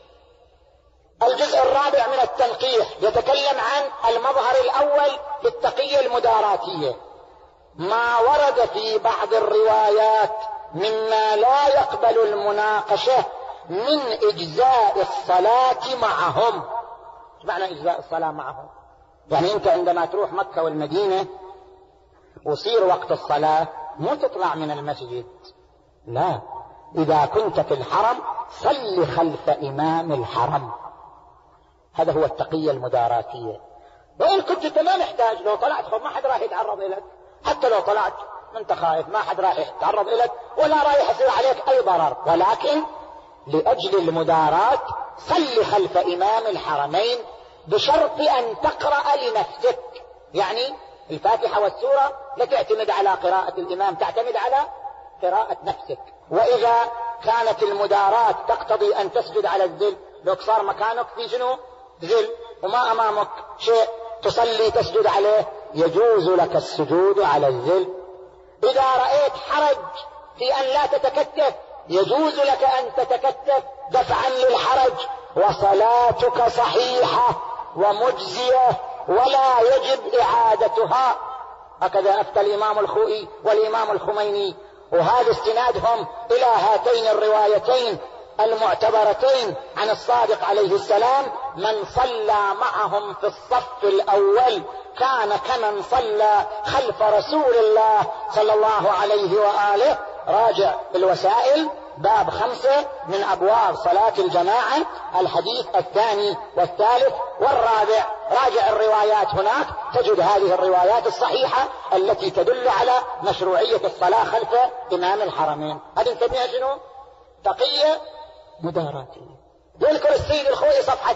الجزء الرابع من التنقيح، يتكلم عن المظهر الأول للتقية المداراتية، ما ورد في بعض الروايات مما لا يقبل المناقشة من إجزاء الصلاة معهم. معنى إجزاء الصلاة معهم؟ يعني أنت عندما تروح مكة والمدينة وصير وقت الصلاة مو تطلع من المسجد، لا، إذا كنت في الحرم صل خلف إمام الحرم. هذا هو التقية المداراتية. وإن كنت ما محتاج، لو طلعت ما حد راح يتعرض إليك، حتى لو طلعت أنت خايف، ما حد راح يتعرض لك ولا راح يصير عليك أي ضرر، ولكن لأجل المداراة صل خلف إمام الحرمين بشرط أن تقرأ لنفسك، يعني الفاتحة والسورة لا تعتمد على قراءة الإمام، تعتمد على قراءة نفسك. وإذا كانت المداراة تقتضي أن تسجد على الذل، لو صار مكانك في شنو ذل وما أمامك شيء تصلي تسجد عليه، يجوز لك السجود على الذل. إذا رأيت حرج في أن لا تتكتف يجوز لك أن تتكتف دفعا للحرج، وصلاتك صحيحة ومجزية ولا يجب إعادتها. هكذا أفتى الإمام الخوئي والإمام الخميني، وهذا استنادهم إلى هاتين الروايتين المعتبرتين عن الصادق عليه السلام: من صلى معهم في الصف الأول كان كمن صلى خلف رسول الله صلى الله عليه وآله. راجع الوسائل باب 5 من أبواب صلاة الجماعة، الحديث الثاني والثالث والرابع. راجع الروايات هناك تجد هذه الروايات الصحيحة التي تدل على مشروعية الصلاة خلف إمام الحرمين. هذه نسميها شنو؟ تقية مداراتية. يذكر السيد الخوئي صفحة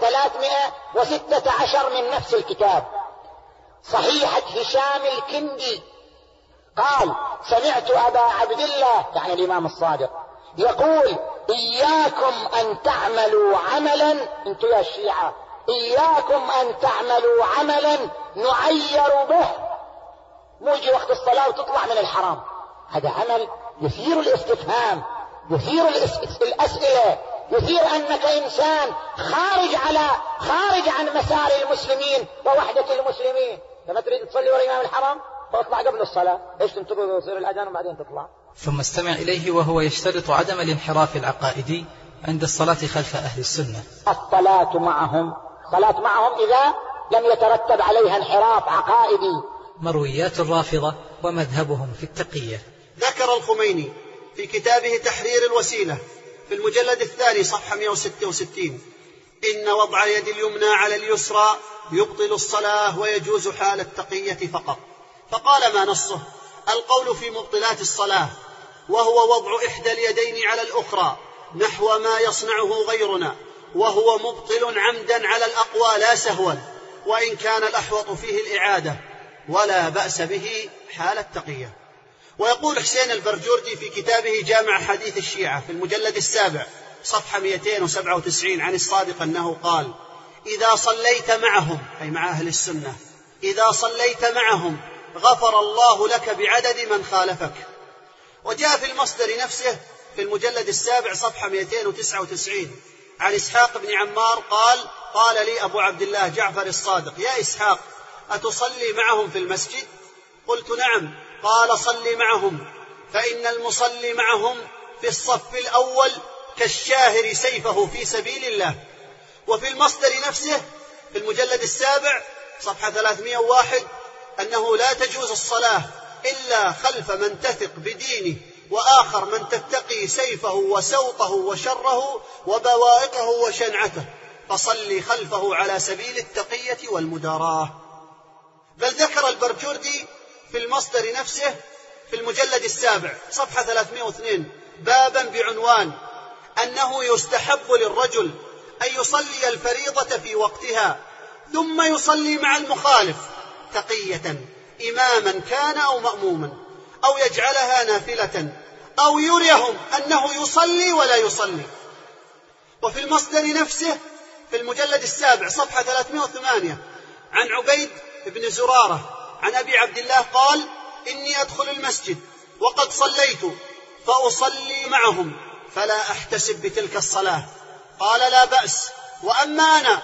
316 من نفس الكتاب صحيحة هشام الكندي قال: سمعت أبا عبد الله يعني الإمام الصادق يقول: إياكم أن تعملوا عملا، انتم يا الشيعة، إياكم أن تعملوا عملا نعير به، مو يجي وقت الصلاة وتطلع من الحرام. هذا عمل يثير الاستفهام، يثير الأسئلة، يثير أنك إنسان خارج عن مسار المسلمين ووحدة المسلمين. لما تريد تصلي ورا إمام الحرام فاطلع قبل الصلاة، ايش تنتظر يصير الأذان وبعدين تطلع؟ ثم استمع إليه وهو يشترط عدم الانحراف العقائدي عند الصلاة خلف أهل السنة. الصلاة معهم إذا لم يترتب عليها انحراف عقائدي. مرويات الرافضة ومذهبهم في التقية. ذكر الخميني في كتابه تحرير الوسيلة في المجلد الثاني صفحة 166: إن وضع اليد اليمنى على اليسرى يبطل الصلاة ويجوز حال التقية فقط. فقال: ما نصه؟ القول في مبطلات الصلاة، وهو وضع إحدى اليدين على الأخرى نحو ما يصنعه غيرنا، وهو مبطل عمدا على الأقوى لا سهوا، وإن كان الأحوط فيه الإعادة، ولا بأس به حال التقية. ويقول حسين البرجوردي في كتابه جامع حديث الشيعة في المجلد السابع صفحة 297 عن الصادق أنه قال: إذا صليت معهم، أي مع أهل السنة، إذا صليت معهم غفر الله لك بعدد من خالفك. وجاء في المصدر نفسه في المجلد السابع صفحة 299 عن إسحاق بن عمار قال: قال لي أبو عبد الله جعفر الصادق: يا إسحاق، أتصلي معهم في المسجد؟ قلت: نعم. قال: صلي معهم، فإن المصلي معهم في الصف الأول كالشاهر سيفه في سبيل الله. وفي المصدر نفسه في المجلد السابع صفحة 301 أنه لا تجوز الصلاة إلا خلف من تثق بدينه، وآخر من تتقي سيفه وسوطه وشره وبوائقه وشنعته، فصلي خلفه على سبيل التقية والمداراة. بل ذكر البرجوردي في المصدر نفسه في المجلد السابع صفحة 302 بابا بعنوان: أنه يستحب للرجل أن يصلي الفريضة في وقتها ثم يصلي مع المخالف تقية، إماما كان أو مأموما، أو يجعلها نافلة، أو يريهم أنه يصلي ولا يصلي. وفي المصدر نفسه في المجلد السابع صفحة 308 عن عبيد بن زرارة عن أبي عبد الله قال: إني أدخل المسجد وقد صليت فأصلي معهم فلا أحتسب بتلك الصلاة. قال: لا بأس، وأما أنا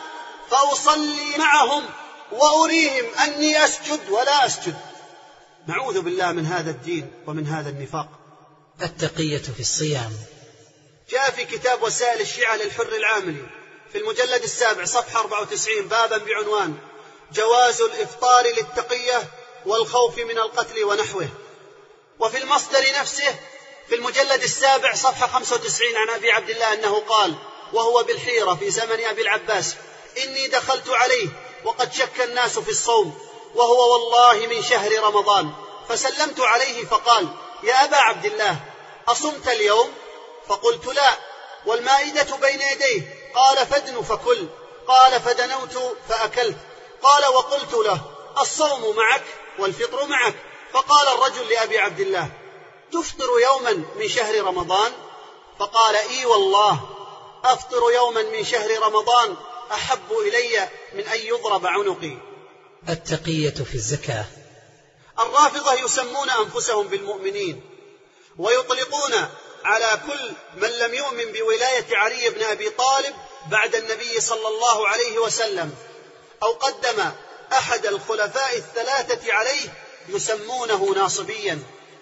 فأصلي معهم وأريهم أني أسجد ولا أسجد. نعوذ بالله من هذا الدين ومن هذا النفاق. التقية في الصيام. جاء في كتاب وسائل الشيعة للحر العاملي في المجلد السابع صفحة 94 بابا بعنوان: جواز الإفطار للتقية والخوف من القتل ونحوه. وفي المصدر نفسه في المجلد السابع صفحة 95 عن أبي عبد الله أنه قال وهو بالحيرة في زمن أبي العباس: إني دخلت عليه وقد شك الناس في الصوم، وهو والله من شهر رمضان، فسلمت عليه فقال: يا أبا عبد الله، أصمت اليوم؟ فقلت: لا. والمائدة بين يديه. قال: فادن فكل. قال: فدنوت فأكلت. قال: وقلت له: الصوم معك والفطر معك. فقال الرجل لأبي عبد الله: تفطر يوما من شهر رمضان؟ فقال: إي والله، أفطر يوما من شهر رمضان أحب إلي من أن يضرب عنقي. التقية في الزكاة. الرافضة يسمون أنفسهم بالمؤمنين، ويطلقون على كل من لم يؤمن بولاية علي بن أبي طالب بعد النبي صلى الله عليه وسلم أو قدم أحد الخلفاء الثلاثة عليه يسمونه ناصبيا.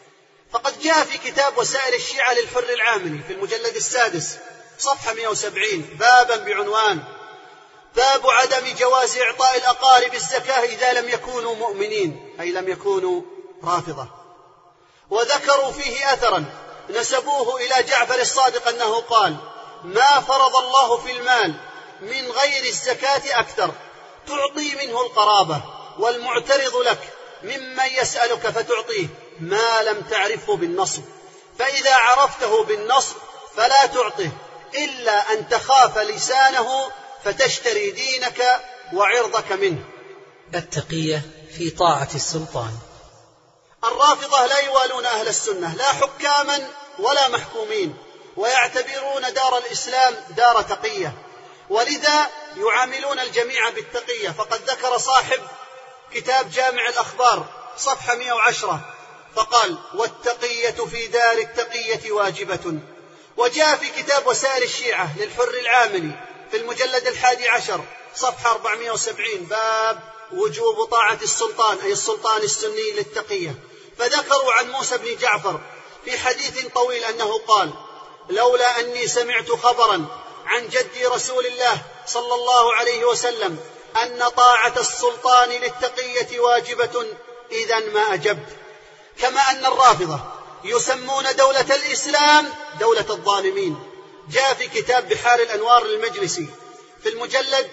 فقد جاء في كتاب وسائل الشيعة للحر العاملي في المجلد 6 صفحة 170 بابا بعنوان: باب عدم جواز إعطاء الأقارب الزكاة إذا لم يكونوا مؤمنين، أي لم يكونوا رافضة. وذكروا فيه أثرا نسبوه إلى جعفر الصادق أنه قال: ما فرض الله في المال من غير الزكاة أكثر، تعطي منه القرابة والمعترض لك ممن يسألك فتعطيه ما لم تعرفه بالنصب، فإذا عرفته بالنصب فلا تعطه إلا أن تخاف لسانه فتشتري دينك وعرضك منه. التقية في طاعة السلطان. الرافضة لا يوالون أهل السنة لا حكاما ولا محكومين، ويعتبرون دار الإسلام دار تقية، ولذا يعاملون الجميع بالتقية. فقد ذكر صاحب كتاب جامع الأخبار صفحة 110 فقال: والتقية في دار التقية واجبة. وجاء في كتاب وسائل الشيعة للحر العاملي في المجلد 11 صفحة 470 باب وجوب طاعة السلطان، أي السلطان السني للتقية. فذكروا عن موسى بن جعفر في حديث طويل أنه قال: لولا أني سمعت خبرا عن جد رسول الله صلى الله عليه وسلم أن طاعة السلطان للتقية واجبة إذن ما أجبت. كما أن الرافضة يسمون دولة الإسلام دولة الظالمين. جاء في كتاب بحار الأنوار للمجلسي في المجلد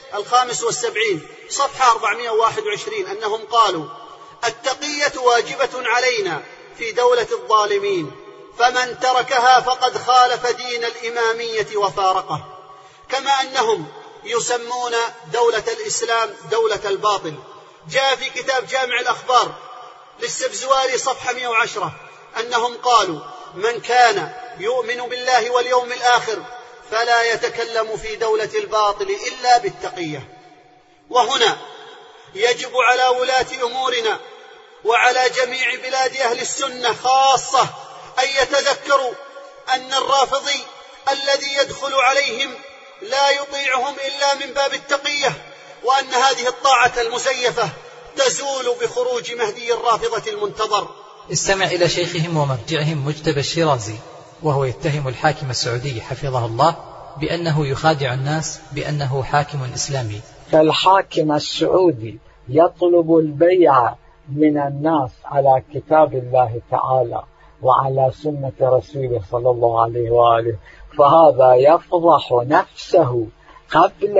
75 صفحة 421 أنهم قالوا: التقية واجبة علينا في دولة الظالمين، فمن تركها فقد خالف دين الإمامية وفارقه. كما أنهم يسمون دولة الإسلام دولة الباطل. جاء في كتاب جامع الأخبار للسبزواري صفحة 110 أنهم قالوا: من كان يؤمن بالله واليوم الآخر فلا يتكلم في دولة الباطل إلا بالتقية. وهنا يجب على ولاة أمورنا وعلى جميع بلاد أهل السنة خاصة أن يتذكروا أن الرافضي الذي يدخل عليهم لا يطيعهم إلا من باب التقية، وأن هذه الطاعة المزيفة تزول بخروج مهدي الرافضة المنتظر. استمع إلى شيخهم ومرجعهم مجتبى الشيرازي وهو يتهم الحاكم السعودي حفظه الله بأنه يخادع الناس بأنه حاكم إسلامي. فالحاكم السعودي يطلب البيع من الناس على كتاب الله تعالى وعلى سنة رسوله صلى الله عليه وآله، فهذا يفضح نفسه قبل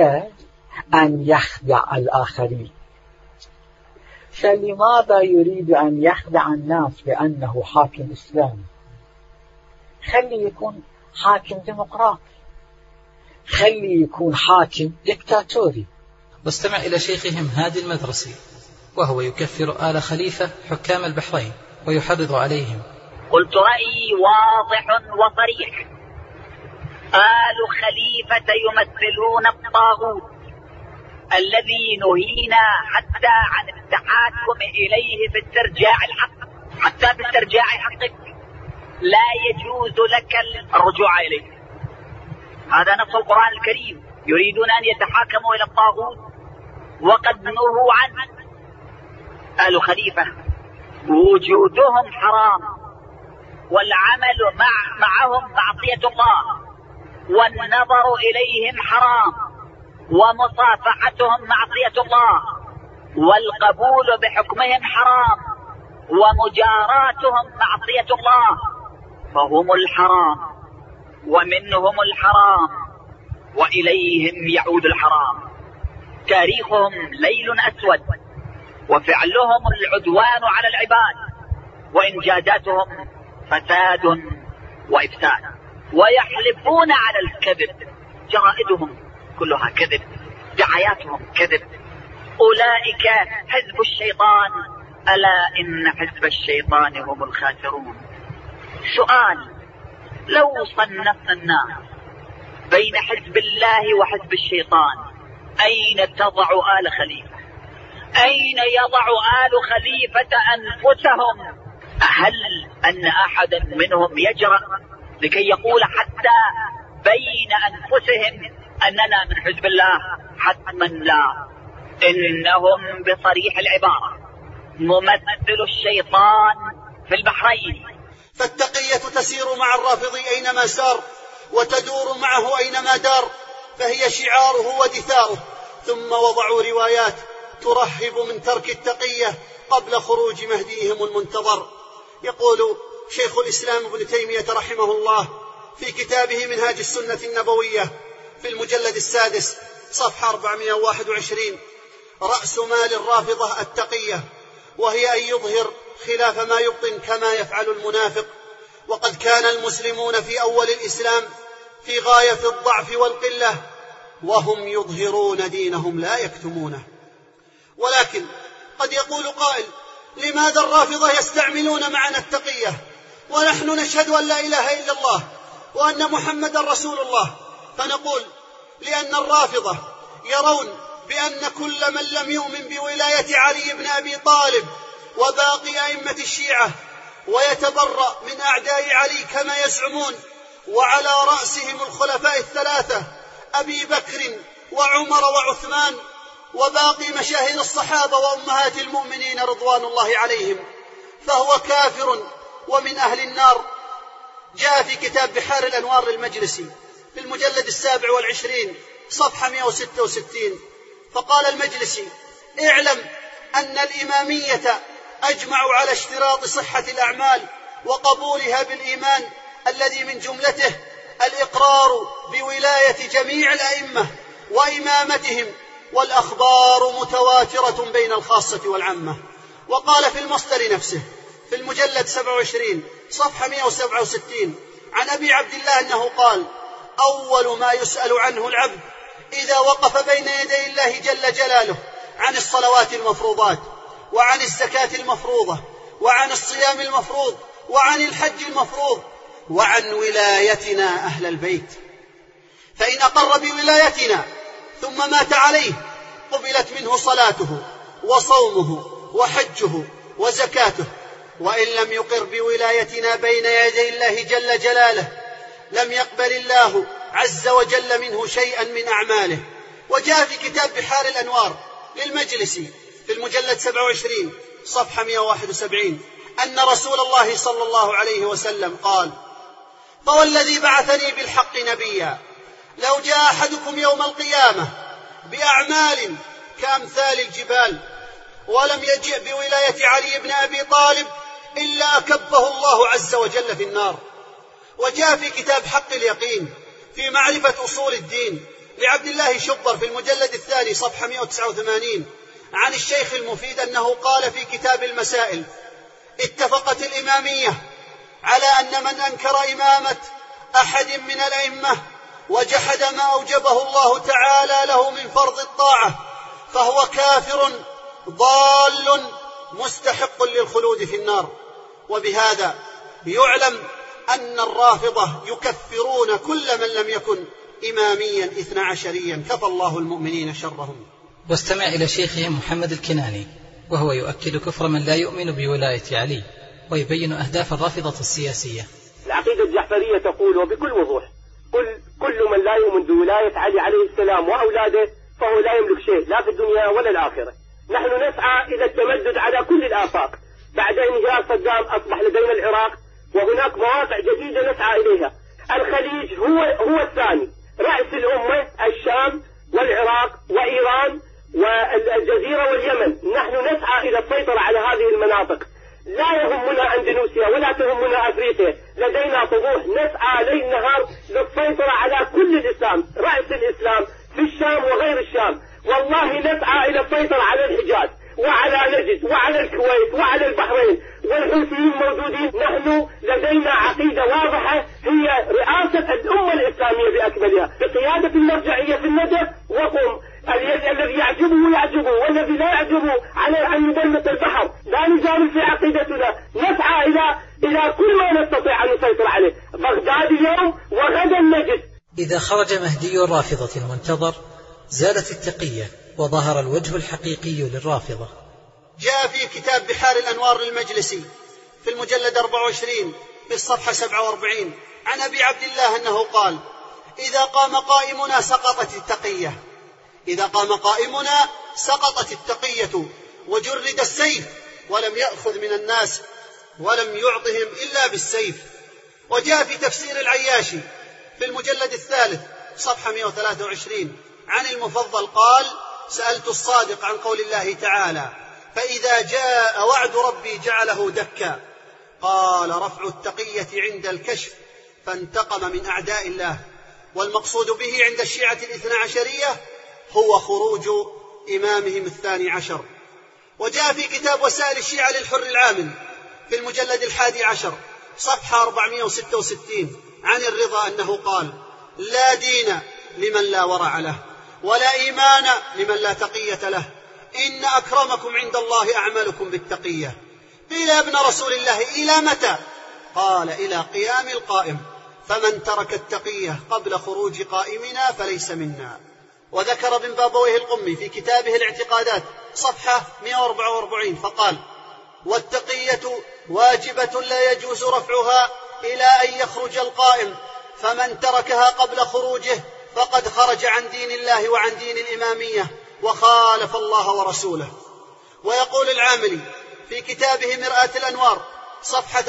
أن يخدع الآخرين. فلماذا يريد أن يخدع الناس بأنه حاكم إسلامي؟ خلي يكون حاكم ديمقراطي، خلي يكون حاكم ديكتاتوري. واستمع إلى شيخهم هادي المدرسي وهو يكفر آل خليفة حكام البحرين ويحرض عليهم. قلت رأيي واضح وصريح: آل خليفة يمثلون الطاغوت الذي نهينا حتى عن التحاكم إليه في استرجاع الحق، حتى في استرجاع حقك لا يجوز لك الرجوع إليه. هذا نص القرآن الكريم، يريدون أن يتحاكموا إلى الطاغوت وقد نهوا عنه. آل خليفة وجودهم حرام، والعمل معهم معصية الله، والنظر إليهم حرام، ومصافحتهم معصية الله، والقبول بحكمهم حرام، ومجاراتهم معصية الله، فهم الحرام ومنهم الحرام وإليهم يعود الحرام. تاريخهم ليل أسود، وفعلهم العدوان على العباد، وإنجازاتهم فساد وإفساد، ويحلفون على الكذب، جرائدهم كلها كذب، دعاياتهم كذب. أولئك حزب الشيطان، ألا إن حزب الشيطان هم الخاسرون. سؤال: لو صنفنا الناس بين حزب الله وحزب الشيطان، أين تضع آل خليفة؟ أين يضع آل خليفة أنفسهم؟ هل أن أحدا منهم يجرأ لكي يقول حتى بين أنفسهم أننا من حزب الله؟ حتما لا. إنهم بصريح العبارة ممثل الشيطان في البحرين. فالتقية تسير مع الرافضي أينما سار، وتدور معه أينما دار، فهي شعاره ودثاره. ثم وضعوا روايات ترهب من ترك التقية قبل خروج مهديهم المنتظر. يقول شيخ الإسلام ابن تيمية رحمه الله في كتابه منهاج السنة النبوية في المجلد 6 صفحة 421: رأس مال الرافضة التقية، وهي أن يظهر خلاف ما يبطن كما يفعل المنافق. وقد كان المسلمون في أول الإسلام في غاية الضعف والقلة، وهم يظهرون دينهم لا يكتمونه. ولكن قد يقول قائل: لماذا الرافضة يستعملون معنا التقية ونحن نشهد أن لا إله إلا الله وأن محمد رسول الله؟ فنقول: لأن الرافضة يرون بأن كل من لم يؤمن بولاية علي بن أبي طالب وباقي أئمة الشيعة ويتبرأ من أعداء علي كما يزعمون، وعلى رأسهم الخلفاء الثلاثة أبي بكر وعمر وعثمان وباقي مشاهير الصحابة وأمهات المؤمنين رضوان الله عليهم، فهو كافر ومن أهل النار. جاء في كتاب بحار الأنوار للمجلسي في المجلد 27 صفحة 166: فقال المجلسي: اعلم أن الإمامية أجمعوا على اشتراط صحة الأعمال وقبولها بالإيمان، الذي من جملته الإقرار بولاية جميع الأئمة وإمامتهم، والأخبار متواترة بين الخاصة والعامة. وقال في المصدر نفسه في المجلد 27 صفحة 167 عن أبي عبد الله أنه قال: أول ما يسأل عنه العبد إذا وقف بين يدي الله جل جلاله عن الصلوات المفروضات، وعن الزكاة المفروضة، وعن الصيام المفروض، وعن الحج المفروض، وعن ولايتنا أهل البيت. فإن أقر بولايتنا ثم مات عليه قبلت منه صلاته وصومه وحجه وزكاته، وإن لم يقر بولايتنا بين يدي الله جل جلاله لم يقبل الله عز وجل منه شيئا من أعماله. وجاء في كتاب بحار الأنوار للمجلسي في المجلد 27 صفحة 171 أن رسول الله صلى الله عليه وسلم قال: فوالذي بعثني بالحق نبيا لو جاء أحدكم يوم القيامة بأعمال كأمثال الجبال ولم يجئ بولاية علي بن أبي طالب إلا أكبه الله عز وجل في النار. وجاء في كتاب حق اليقين في معرفة أصول الدين لعبد الله شبر في المجلد 2 صفحة 189 عن الشيخ المفيد أنه قال في كتاب المسائل: اتفقت الإمامية على أن من أنكر إمامة أحد من الأئمة وجحد ما أوجبه الله تعالى له من فرض الطاعة فهو كافر ضال مستحق للخلود في النار. وبهذا يعلم أن الرافضة يكفرون كل من لم يكن إماميا 12 كفى الله المؤمنين شرهم. واستمع إلى شيخهم محمد الكناني وهو يؤكد كفر من لا يؤمن بولاية علي ويبين أهداف الرافضة السياسية. العقيدة الجعفرية تقول وبكل وضوح: كل من لا يؤمن بولاية علي عليه السلام وأولاده فهو لا يملك شيء لا في الدنيا ولا الآخرة. نحن نسعى إلى التمدد على كل الآفاق. بعد انهيار صدام أصبح لدينا العراق، وهناك مواقع جديدة نسعى إليها. الخليج هو الثاني، رأس الأمة الشام والعراق وإيران والجزيرة واليمن. نحن نسعى إلى السيطرة على هذه المناطق. لا يهمنا أندونيسيا ولا تهمنا أفريقيا، لدينا طموح نسعى ليل نهار للسيطرة على كل الإسلام، رأس الإسلام في الشام وغير الشام. والله نسعى إلى السيطرة على الحجاز، وعلى نجد وعلى الكويت وعلى البحرين والحوثيين موجودين. نحن لدينا عقيدة واضحة هي رئاسة الأمة الإسلامية بأكملها بقيادة المرجعية في النجف وقم. الذي يعجبه والذي لا يعجبه عليه أن يدمس البحر. لا نجامل في عقيدتنا، نسعى إلى كل ما نستطيع أن نسيطر عليه. بغداد اليوم وغدا نجد. إذا خرج مهدي الرافضة المنتظر زالت التقية وظهر الوجه الحقيقي للرافضة. جاء في كتاب بحار الأنوار للمجلسي في المجلد 24 في الصفحة 47 عن أبي عبد الله أنه قال: إذا قام قائمنا سقطت التقية، إذا قام قائمنا سقطت التقية وجرد السيف ولم يأخذ من الناس ولم يعطهم إلا بالسيف. وجاء في تفسير العياشي في المجلد 3 صفحة 123 عن المفضل قال: سألت الصادق عن قول الله تعالى: فإذا جاء وعد ربي جعله دكا. قال: رفع التقية عند الكشف فانتقم من أعداء الله. والمقصود به عند الشيعة الاثنى عشرية هو خروج إمامهم الثاني عشر. وجاء في كتاب وسائل الشيعة للحر العامل في المجلد 11 صفحة 466 عن الرضا أنه قال: لا دين لمن لا ورع له ولا إيمان لمن لا تقية له، إن أكرمكم عند الله أعملكم بالتقية. قيل: يا ابن رسول الله إلى متى؟ قال: إلى قيام القائم، فمن ترك التقية قبل خروج قائمنا فليس منا. وذكر ابن بابويه القمي في كتابه الاعتقادات صفحة 144 فقال: والتقية واجبة لا يجوز رفعها إلى أن يخرج القائم، فمن تركها قبل خروجه فقد خرج عن دين الله وعن دين الإمامية وخالف الله ورسوله. ويقول العاملي في كتابه مرآة الأنوار صفحة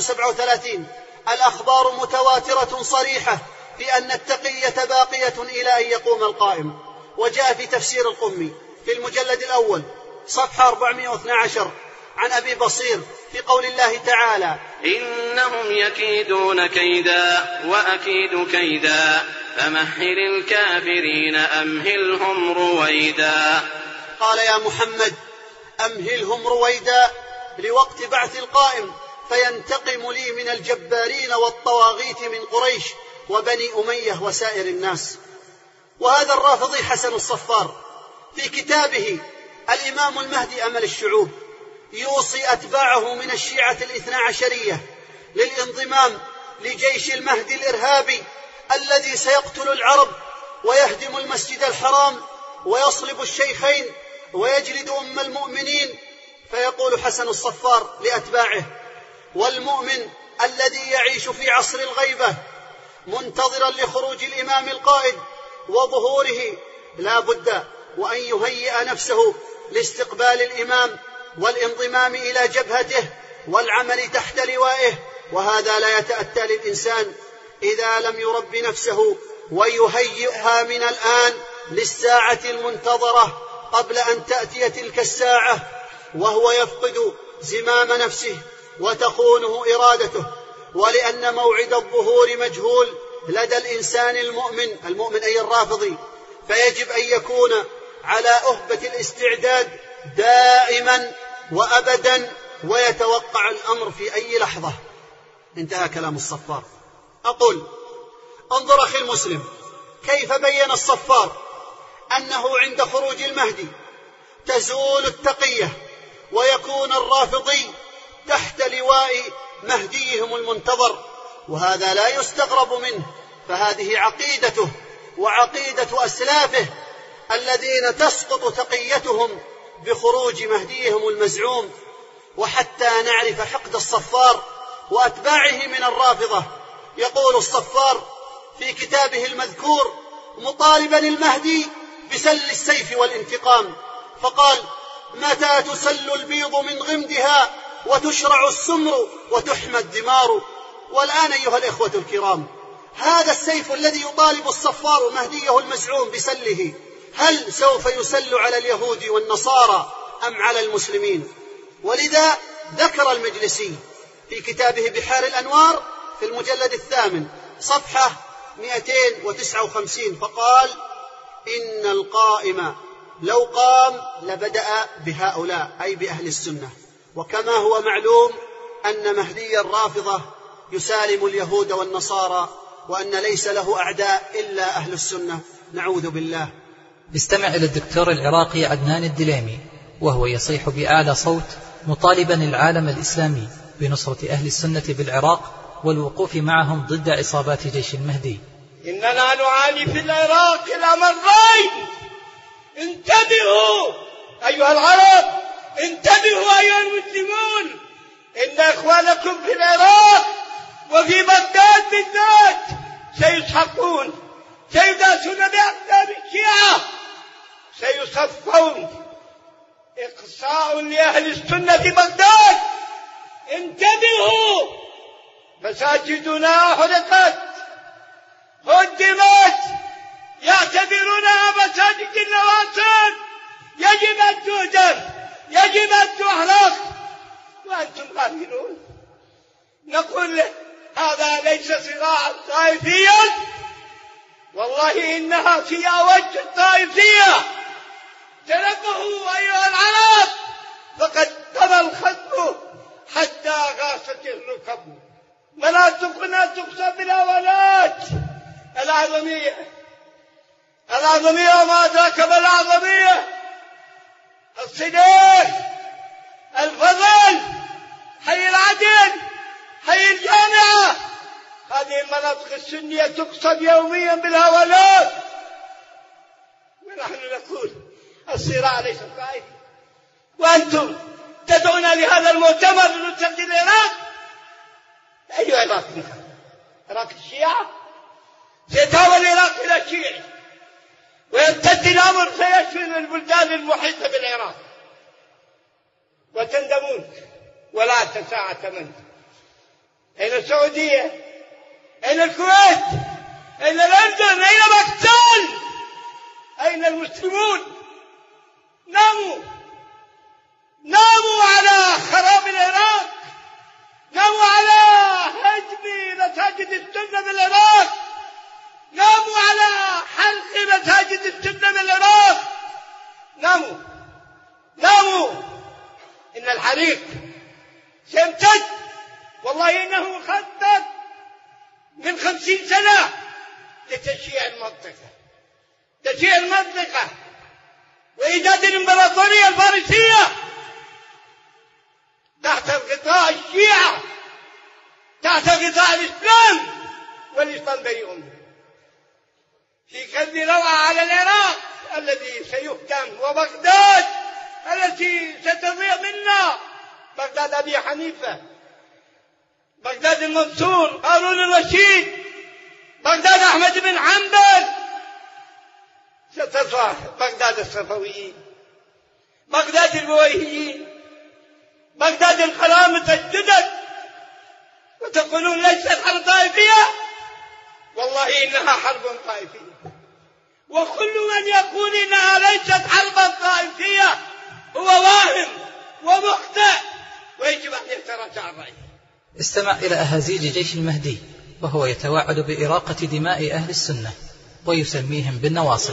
337: الأخبار متواترة صريحة في أن التقية باقية إلى أن يقوم القائم. وجاء في تفسير القمي في المجلد الأول صفحة 412 عن أبي بصير في قول الله تعالى: إنهم يكيدون كيدا وأكيد كيدا فمهل الكافرين أمهلهم رويدا. قال: يا محمد أمهلهم رويدا لوقت بعث القائم فينتقم لي من الجبارين والطواغيت من قريش وبني أمية وسائر الناس. وهذا الرافضي حسن الصفار في كتابه الإمام المهدي أمل الشعوب يوصي أتباعه من الشيعة الاثنى عشرية للانضمام لجيش المهدي الإرهابي الذي سيقتل العرب ويهدم المسجد الحرام ويصلب الشيخين ويجلد أم المؤمنين. فيقول حسن الصفار لأتباعه: والمؤمن الذي يعيش في عصر الغيبة منتظرا لخروج الإمام القائد وظهوره لا بد وأن يهيئ نفسه لاستقبال الإمام والانضمام إلى جبهته والعمل تحت لوائه. وهذا لا يتأتى للإنسان إذا لم يرب نفسه ويهيئها من الآن للساعة المنتظرة قبل أن تأتي تلك الساعة وهو يفقد زمام نفسه وتخونه إرادته. ولأن موعد الظهور مجهول لدى الإنسان المؤمن أي الرافضي، فيجب أن يكون على أهبة الاستعداد دائما وأبدا ويتوقع الأمر في أي لحظة. انتهى كلام الصفار. أقول: انظر أخي المسلم كيف بين الصفار أنه عند خروج المهدي تزول التقية ويكون الرافضي تحت لواء مهديهم المنتظر، وهذا لا يستغرب منه، فهذه عقيدته وعقيدة أسلافه الذين تسقط تقيتهم بخروج مهديهم المزعوم. وحتى نعرف حقد الصفار وأتباعه من الرافضة، يقول الصفار في كتابه المذكور مطالبا المهدي بسل السيف والانتقام، فقال: متى تسل البيض من غمدها وتشرع السمر وتحمى الدمار. والآن أيها الإخوة الكرام، هذا السيف الذي يطالب الصفار مهديه المزعوم بسله، هل سوف يسل على اليهود والنصارى أم على المسلمين؟ ولذا ذكر المجلسي في كتابه بحار الأنوار في المجلد 8 صفحة 259 فقال: إن القائم لو قام لبدأ بهؤلاء أي بأهل السنة. وكما هو معلوم أن مهدي الرافضة يسالم اليهود والنصارى، وأن ليس له أعداء إلا أهل السنة، نعوذ بالله. استمع إلى الدكتور العراقي عدنان الدليمي وهو يصيح بأعلى صوت مطالبا العالم الإسلامي بنصرة أهل السنة بالعراق والوقوف معهم ضد عصابات جيش المهدي. إننا نعاني في العراق الأمرين، انتبهوا أيها العرب، انتبهوا أيها المسلمون، إن إخوانكم في العراق وفي بغداد بالذات سيسحقون، سيداسون بأقدام الشيعة، سيصفون. إقصاء لأهل السنة في بغداد، انتبهوا، مساجدنا حرقت، هدمت، يعتبرونها مساجد النواصر، يجب أن تهدم، يجب أن تحرق، وأنتم غافلون. نقول هذا ليس صراعا طائفيا، والله إنها في أوج الطائفية. تنبهوا أيها العرب، فقد طوى الخصم حتى غاصت الركب. مناطقنا تقصى بالأولاد الأعظمية، الأعظمية وما أدراك ما الأعظمية، الصديق، الفضل، حي العدل، حي الجامعة. هذه المناطق السنية تقصد يوميا بالهولات، ونحن نقول الصراع ليس طائفي، وأنتم تدعون لهذا المؤتمر لنصرة العراق. أي عراق؟ عراق الشيعة؟ سيتحول العراق إلى شيعي، ويمتد الأمر سيشمل البلدان المحيطة بالعراق، وتندمون ولا تساعة من. أين السعودية؟ أين الكويت؟ أين الأردن؟ أين باكستان؟ أين المسلمون؟ ناموا على خراب العراق، ناموا على هدم مساجد السنة بالعراق، ناموا على حرق مساجد السنة بالعراق، ناموا. إن الحريق سيمتد، والله إنه خطط من 50 سنة لتشييع المنطقة، وإيجاد الإمبراطورية الفارسية تحت غطاء الشيعة، تحت غطاء الإسلام، والإسلام بريء منه. في كذب روعة على العراق الذي سيهدم، وبغداد التي ستضيع منا، بغداد أبي حنيفة، بغداد المنصور، هارون الرشيد، بغداد أحمد بن حنبل، ستصبح بغداد الصفويين، بغداد البويهيين، بغداد القرامطة الجدد. وتقولون ليست حرب طائفية، والله إنها حرب طائفية، وكل من يقول إنها ليست حربا طائفية هو واهم ومخطئ، ويجب أن يتراجع عن رأيه. استمع إلى أهازيج جيش المهدي وهو يتوعد بإراقة دماء أهل السنة ويسميهم بالنواصب.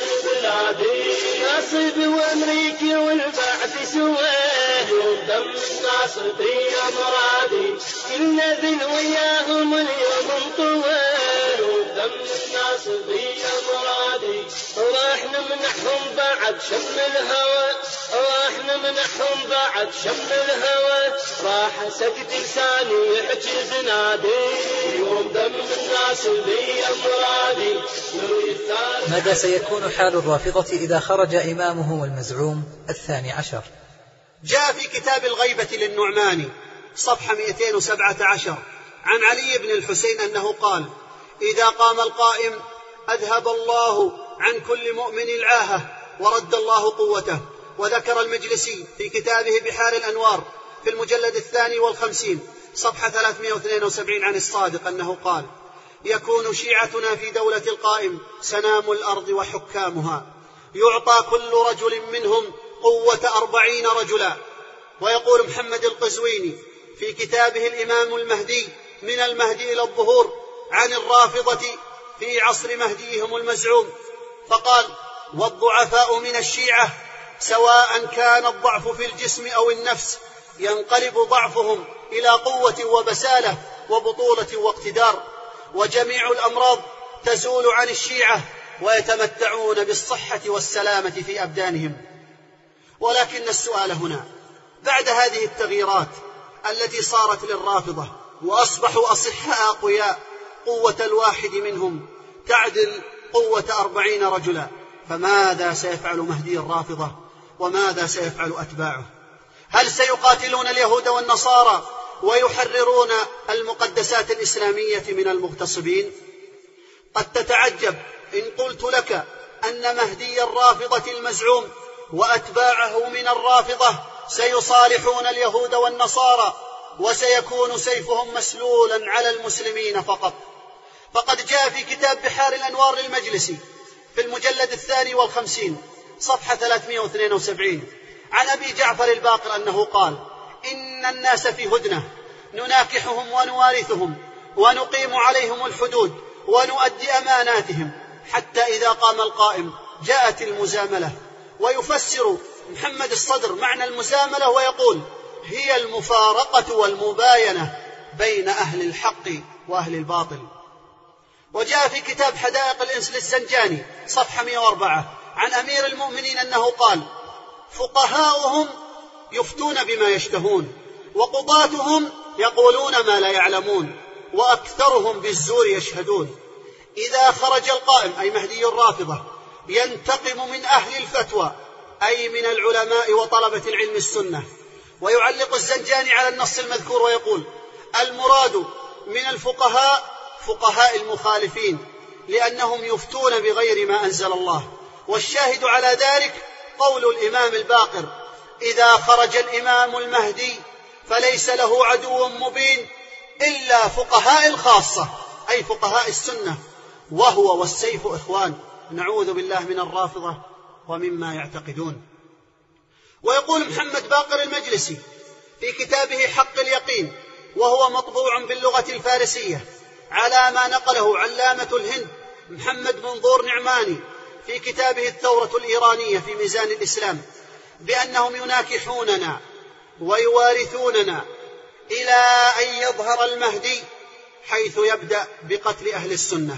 ناصب وامريكي والبعث سواه، ودم الناصب يا مرادي، كلنا ذل وياهم اليوم انطواه، ودم الناصب يا مرادي. راح نمنحهم بعد شم الهوى، راح نمنحهم بعد شم الهوى، راح سكت لساني يحكي زنادي، ودم الناصب يا مرادي. ماذا سيكون حال الرافضة إذا خرج إمامهم المزعوم 12؟ جاء في كتاب الغيبة للنعماني صفحة 217 عن علي بن الحسين أنه قال: إذا قام القائم أذهب الله عن كل مؤمن العاهة ورد الله قوته. وذكر المجلسي في كتابه بحار الأنوار في المجلد 52 صفحة 372 عن الصادق أنه قال: يكون شيعتنا في دولة القائم سنام الأرض وحكامها، يعطى كل رجل منهم قوة 40 رجلا. ويقول محمد القزويني في كتابه الإمام المهدي من المهدي إلى الظهور عن الرافضة في عصر مهديهم المزعوم، فقال: والضعفاء من الشيعة سواء كان الضعف في الجسم أو النفس ينقلب ضعفهم إلى قوة وبسالة وبطولة واقتدار، وجميع الأمراض تزول عن الشيعة ويتمتعون بالصحة والسلامة في أبدانهم. ولكن السؤال هنا، بعد هذه التغييرات التي صارت للرافضة وأصبحوا أصحاء أقوياء قوة الواحد منهم تعدل قوة 40 رجلا، فماذا سيفعل مهدي الرافضة وماذا سيفعل أتباعه؟ هل سيقاتلون اليهود والنصارى ويحررون المقدسات الإسلامية من المغتصبين؟ قد تتعجب إن قلت لك أن مهدي الرافضة المزعوم وأتباعه من الرافضة سيصالحون اليهود والنصارى وسيكون سيفهم مسلولا على المسلمين فقط. فقد جاء في كتاب بحار الأنوار للمجلسي في المجلد 52 صفحة 372 عن أبي جعفر الباقر أنه قال: إن الناس في هدنة نناكحهم ونوارثهم ونقيم عليهم الحدود ونؤدي أماناتهم، حتى إذا قام القائم جاءت المزاملة. ويفسر محمد الصدر معنى المزاملة ويقول: هي المفارقة والمباينة بين أهل الحق وأهل الباطل. وجاء في كتاب حدائق الإنس للزنجاني صفحة 104 عن أمير المؤمنين أنه قال: فقهاؤهم يفتون بما يشتهون، وقضاتهم يقولون ما لا يعلمون، وأكثرهم بالزور يشهدون. إذا خرج القائم أي مهدي الرافضة ينتقم من أهل الفتوى أي من العلماء وطلبة العلم السنة. ويعلق الزنجاني على النص المذكور ويقول: المراد من الفقهاء فقهاء المخالفين، لأنهم يفتون بغير ما أنزل الله. والشاهد على ذلك قول الإمام الباقر: إذا خرج الإمام المهدي فليس له عدو مبين إلا فقهاء الخاصة أي فقهاء السنة، وهو والسيف إخوان. نعوذ بالله من الرافضة ومما يعتقدون. ويقول محمد باقر المجلسي في كتابه حق اليقين، وهو مطبوع باللغة الفارسية على ما نقله علامة الهند محمد منظور نعماني في كتابه الثورة الإيرانية في ميزان الإسلام، بأنهم يناكحوننا ويوارثوننا إلى أن يظهر المهدي، حيث يبدأ بقتل أهل السنة.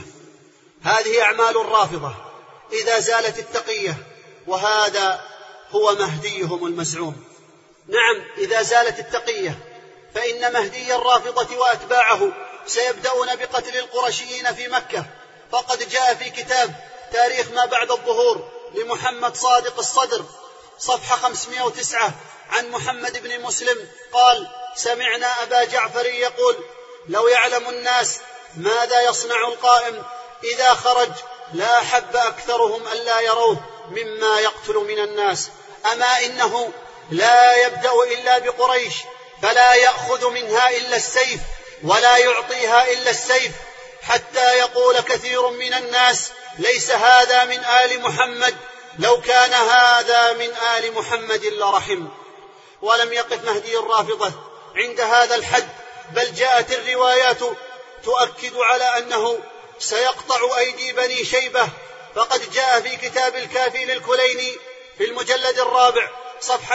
هذه أعمال الرافضة إذا زالت التقية، وهذا هو مهديهم المزعوم. نعم، إذا زالت التقية فإن مهدي الرافضة وأتباعه سيبدأون بقتل القرشيين في مكة. فقد جاء في كتاب تاريخ ما بعد الظهور لمحمد صادق الصدر صفحة 509 عن محمد بن مسلم قال: سمعنا أبا جعفر يقول: لو يعلم الناس ماذا يصنع القائم إذا خرج لا أحب أكثرهم ألا يروه مما يقتل من الناس. أما إنه لا يبدأ إلا بقريش، فلا يأخذ منها إلا السيف ولا يعطيها إلا السيف، حتى يقول كثير من الناس: ليس هذا من آل محمد، لو كان هذا من آل محمد لرحم. ولم يقف مهدي الرافضة عند هذا الحد، بل جاءت الروايات تؤكد على أنه سيقطع أيدي بني شيبة. فقد جاء في كتاب الكافي للكليني في المجلد 4 صفحة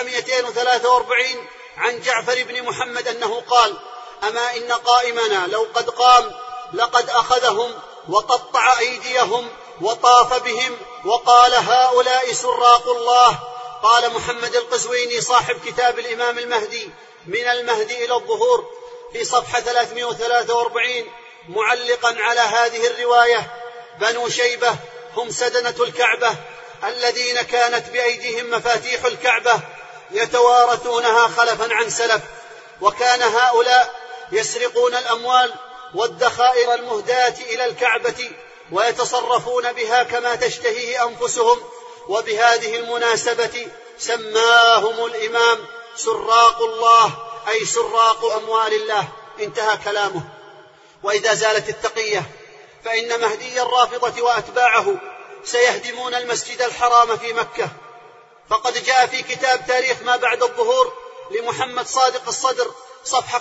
243 عن جعفر بن محمد أنه قال: أما إن قائمنا لو قد قام لقد أخذهم وقطع أيديهم وطاف بهم وقال: هؤلاء سراق الله. قال محمد القزويني صاحب كتاب الإمام المهدي من المهدي إلى الظهور في صفحة 343 معلقا على هذه الرواية: بنو شيبة هم سدنة الكعبة الذين كانت بأيديهم مفاتيح الكعبة يتوارثونها خلفا عن سلف، وكان هؤلاء يسرقون الأموال والذخائر المهداة إلى الكعبة ويتصرفون بها كما تشتهيه أنفسهم. وبهذه المناسبة سماهم الإمام سراق الله أي سراق أموال الله. انتهى كلامه. وإذا زالت التقية فإن مهدي الرافضة وأتباعه سيهدمون المسجد الحرام في مكة. فقد جاء في كتاب تاريخ ما بعد الظهور لمحمد صادق الصدر صفحة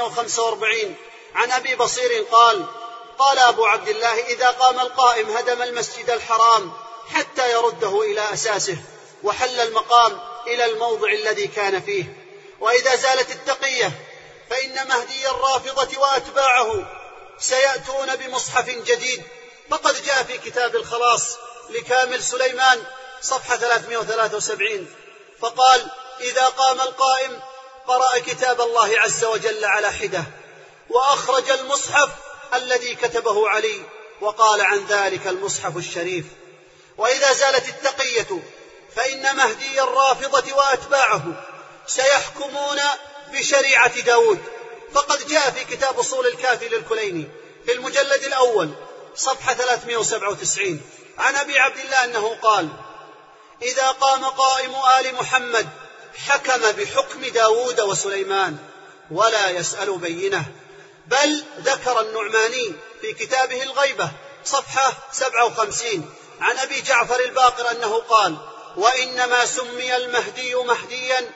545 عن أبي بصير قال: قال أبو عبد الله: إذا قام القائم هدم المسجد الحرام حتى يرده إلى أساسه وحل المقام إلى الموضع الذي كان فيه. وإذا زالت التقية فإن مهدي الرافضة وأتباعه سيأتون بمصحف جديد، فقد جاء في كتاب الخلاص لكامل سليمان صفحة 373 فقال: إذا قام القائم قرأ كتاب الله عز وجل على حدة، وأخرج المصحف الذي كتبه علي وقال عن ذلك المصحف الشريف. وإذا زالت التقية فإن مهدي الرافضة وأتباعه سيحكمون بشريعة داود، فقد جاء في كتاب أصول الكافي للكليني في المجلد الأول صفحة 397 عن أبي عبد الله أنه قال: إذا قام قائم آل محمد حكم بحكم داود وسليمان ولا يسأل بينه. بل ذكر النعماني في كتابه الغيبة صفحة 57 عن أبي جعفر الباقر أنه قال: وإنما سمي المهدي مهديا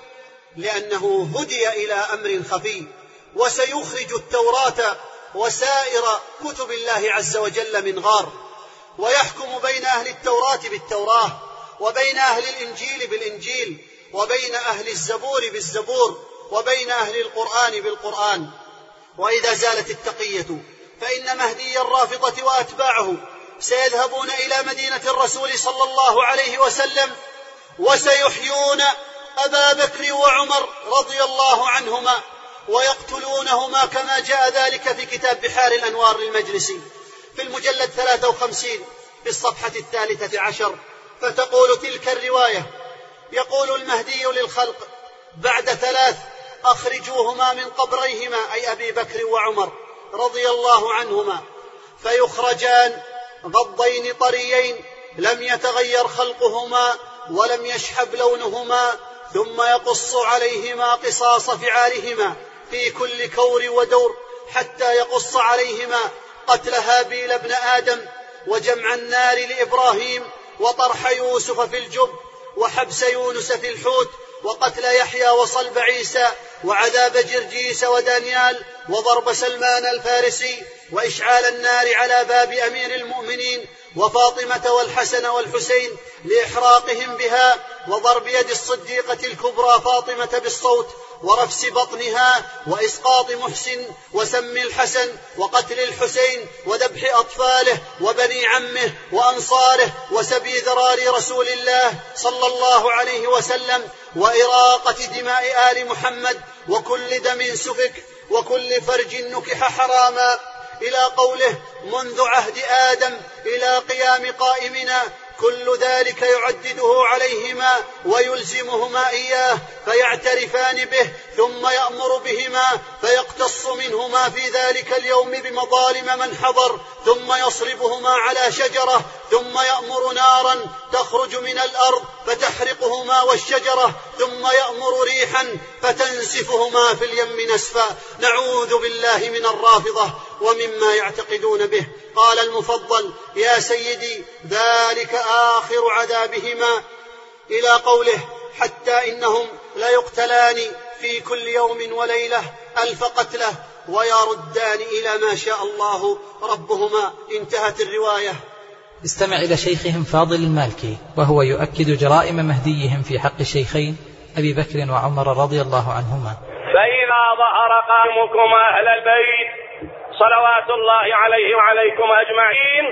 لأنه هدي إلى أمر خفي، وسيخرج التوراة وسائر كتب الله عز وجل من غار، ويحكم بين أهل التوراة بالتوراة، وبين أهل الإنجيل بالإنجيل، وبين أهل الزبور بالزبور، وبين أهل القرآن بالقرآن. وإذا زالت التقية فإن مهدي الرافضة وأتباعه سيذهبون إلى مدينة الرسول صلى الله عليه وسلم وسيحيون أبا بكر وعمر رضي الله عنهما ويقتلونهما كما جاء ذلك في كتاب بحار الأنوار للمجلسي في المجلد 53 في الصفحة 13. فتقول تلك الرواية: يقول المهدي للخلق بعد 3: أخرجوهما من قبريهما، أي أبي بكر وعمر رضي الله عنهما، فيخرجان غضين طريين لم يتغير خلقهما ولم يشحب لونهما، ثم يقص عليهما قصاص فعالهما في كل كور ودور، حتى يقص عليهما قتل هابيل ابن آدم، وجمع النار لإبراهيم، وطرح يوسف في الجب، وحبس يونس في الحوت، وقتل يحيى وصلب عيسى، وعذاب جرجيس ودانيال، وضرب سلمان الفارسي، وإشعال النار على باب أمير المؤمنين وفاطمة والحسن والحسين لإحراقهم بها، وضرب يد الصديقة الكبرى فاطمة بالصوت، ورفس بطنها، وإسقاط محسن، وسم الحسن، وقتل الحسين، وذبح أطفاله وبني عمه وأنصاره، وسبي ذرار رسول الله صلى الله عليه وسلم، وإراقة دماء آل محمد، وكل دم سفك، وكل فرج نكح حراما، إلى قوله: منذ عهد آدم إلى قيام قائمنا، كل ذلك يعدده عليهما ويلزمهما إياه، فيعترفان به، ثم يأمر بهما، فيقتص منهما في ذلك اليوم بمظالم من حضر، ثم يصربهما على شجرة، ثم يأمر نارا تخرج من الأرض فتحرقهما والشجرة، ثم يأمر ريحا فتنسفهما في اليم نسفا. نعوذ بالله من الرافضة ومما يعتقدون به. قال المفضل: يا سيدي ذلك آخر عذابهما، إلى قوله: حتى إنهم ليقتلان في كل يوم وليلة 1000 قتله، ويردان إلى ما شاء الله ربهما. انتهت الرواية. استمع إلى شيخهم فاضل المالكي وهو يؤكد جرائم مهديهم في حق الشيخين أبي بكر وعمر رضي الله عنهما: فإذا ظهر قائمكم أهل البيت صلوات الله عليه وعليكم أجمعين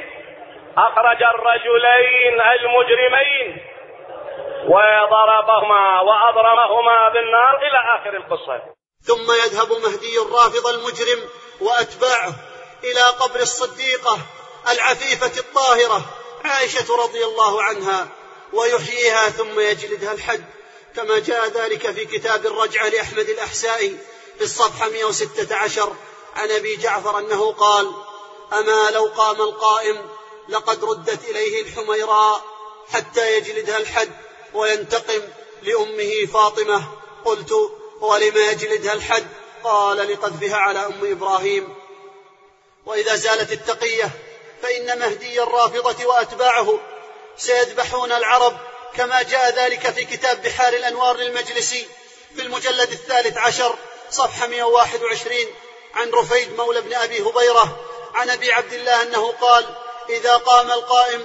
أخرج الرجلين المجرمين وضربهما وأضرمهما بالنار إلى آخر القصة. ثم يذهب مهدي الرافض المجرم وأتباعه إلى قبر الصديقة العفيفة الطاهرة عائشة رضي الله عنها ويحييها ثم يجلدها الحد، كما جاء ذلك في كتاب الرجعة لأحمد الأحسائي في الصفحة 116 عن أبي جعفر أنه قال: أما لو قام القائم لقد ردت إليه الحميراء حتى يجلدها الحد وينتقم لأمه فاطمة. قلت: ولما يجلدها الحد؟ قال: لقذفها على أم إبراهيم. وإذا زالت التقية فإن مهدي الرافضة وأتباعه سيذبحون العرب، كما جاء ذلك في كتاب بحار الأنوار للمجلسي في المجلد 13 صفحة 121 عن رفيد مولى بن أبي هبيرة عن أبي عبد الله أنه قال: إذا قام القائم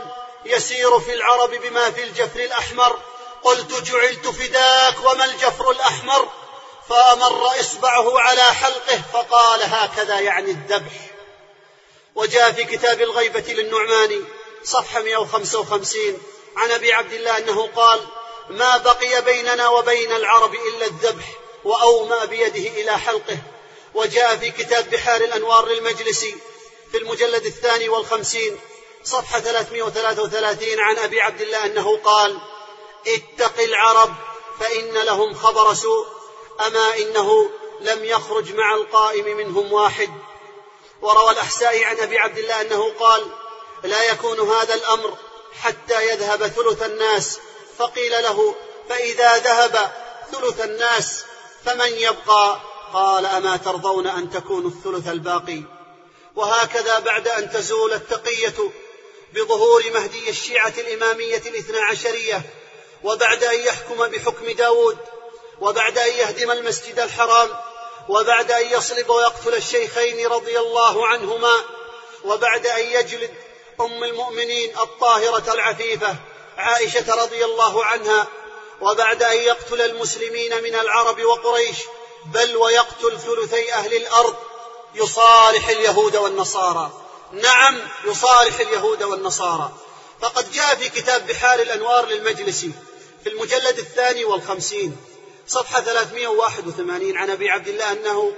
يسير في العرب بما في الجفر الأحمر. قلت جعلت فداك وما الجفر الأحمر، فأمر إصبعه على حلقه فقال هكذا يعني الذبح. وجاء في كتاب الغيبة للنعماني صفحة 155 عن أبي عبد الله أنه قال ما بقي بيننا وبين العرب إلا الذبح، وأومأ بيده إلى حلقه. وجاء في كتاب بحار الأنوار للمجلسي في المجلد 52 صفحة 333 عن أبي عبد الله أنه قال اتق العرب فإن لهم خبر سوء، أما إنه لم يخرج مع القائم منهم واحد. وروى الأحسائي عن أبي عبد الله أنه قال لا يكون هذا الأمر حتى يذهب ثلث الناس. فقيل له فإذا ذهب ثلث الناس فمن يبقى؟ قال أما ترضون أن تكونوا الثلث الباقي؟ وهكذا بعد أن تزول التقية بظهور مهدي الشيعة الإمامية الاثنى عشرية، وبعد أن يحكم بحكم داود، وبعد أن يهدم المسجد الحرام، وبعد أن يصلب ويقتل الشيخين رضي الله عنهما، وبعد أن يجلد أم المؤمنين الطاهرة العفيفة عائشة رضي الله عنها، وبعد أن يقتل المسلمين من العرب وقريش، بل ويقتل ثلثي أهل الأرض، يصالح اليهود والنصارى. نعم يصالح اليهود والنصارى. فقد جاء في كتاب بحار الأنوار للمجلسي في المجلد 52 صفحة 381 عن أبي عبد الله أنه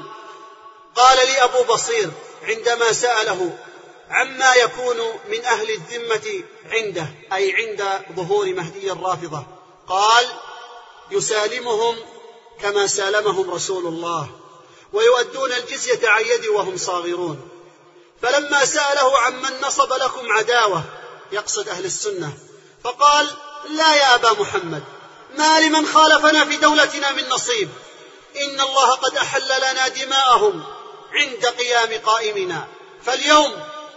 قال لي أبو بصير عندما سأله عما يكون من أهل الذمة عنده، أي عند ظهور مهدي الرافضة، قال يسالمهم كما سالمهم رسول الله، ويؤدون الجزية عن يد وهم صاغرون. فلما سأله عمن نصب لكم عداوة، يقصد أهل السنة، فقال لا يا أبا محمد، ما لمن خالفنا في دولتنا من نصيب، إن الله قد أحل لنا دماءهم عند قيام قائمنا، فاليوم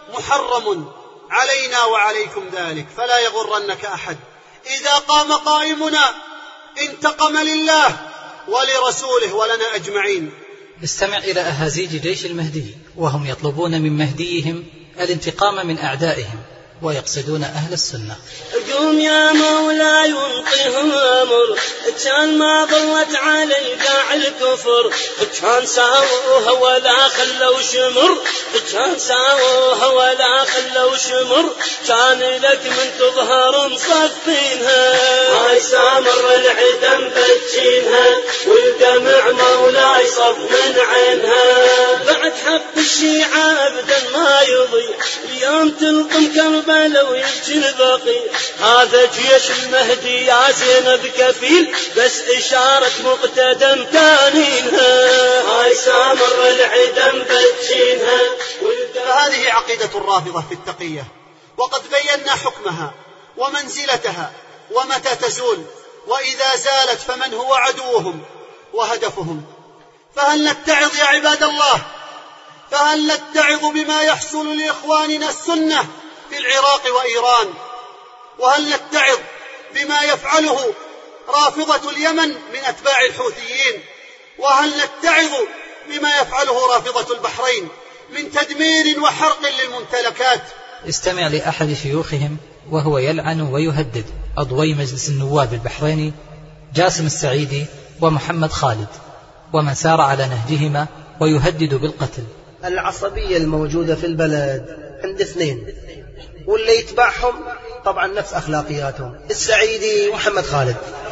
محرم علينا وعليكم ذلك، فلا يغرنك أحد. إذا قام قائمنا انتقم لله ولرسوله ولنا أجمعين. استمع إلى أهازيج جيش المهدي وهم يطلبون من مهديهم الانتقام من أعدائهم ويقصدون أهل السنة. قوم يا مولاي وانطيهم أمر، كان ما ضلت علي داع الكفر، كان ساووها ولا خلوا شمر، كان ساووها ولا خلوا شمر، كان لك من تظهر مصفينها، هاي سامر العدم بتشينها، والدمع مولاي صف من عينها. بعد حق الشيعة أبدا ما يضيع، اليوم تلقم كربلاء ويبكي البقيع، هذا جيش المهدي يا زينب كفيل، بس إشارة مقتدم تانينها، هاي سامر العدم بتشينها. فهذه عقيدة الرافضة في التقية، وقد بينا حكمها ومنزلتها ومتى تزول، وإذا زالت فمن هو عدوهم وهدفهم. فهل نتعظ يا عباد الله؟ فهل نتعظ بما يحصل لإخواننا السنة في العراق وإيران؟ وهل نتعظ بما يفعله رافضة اليمن من أتباع الحوثيين؟ وهل نتعظ بما يفعله رافضة البحرين من تدمير وحرق للممتلكات؟ استمع لأحد شيوخهم وهو يلعن ويهدد عضوي مجلس النواب البحريني جاسم السعيدي ومحمد خالد ومن سار على نهجهما ويهدد بالقتل. العصبية الموجودة في البلد عند اثنين، واللي يتبعهم طبعا نفس أخلاقياتهم، السعيدي ومحمد خالد،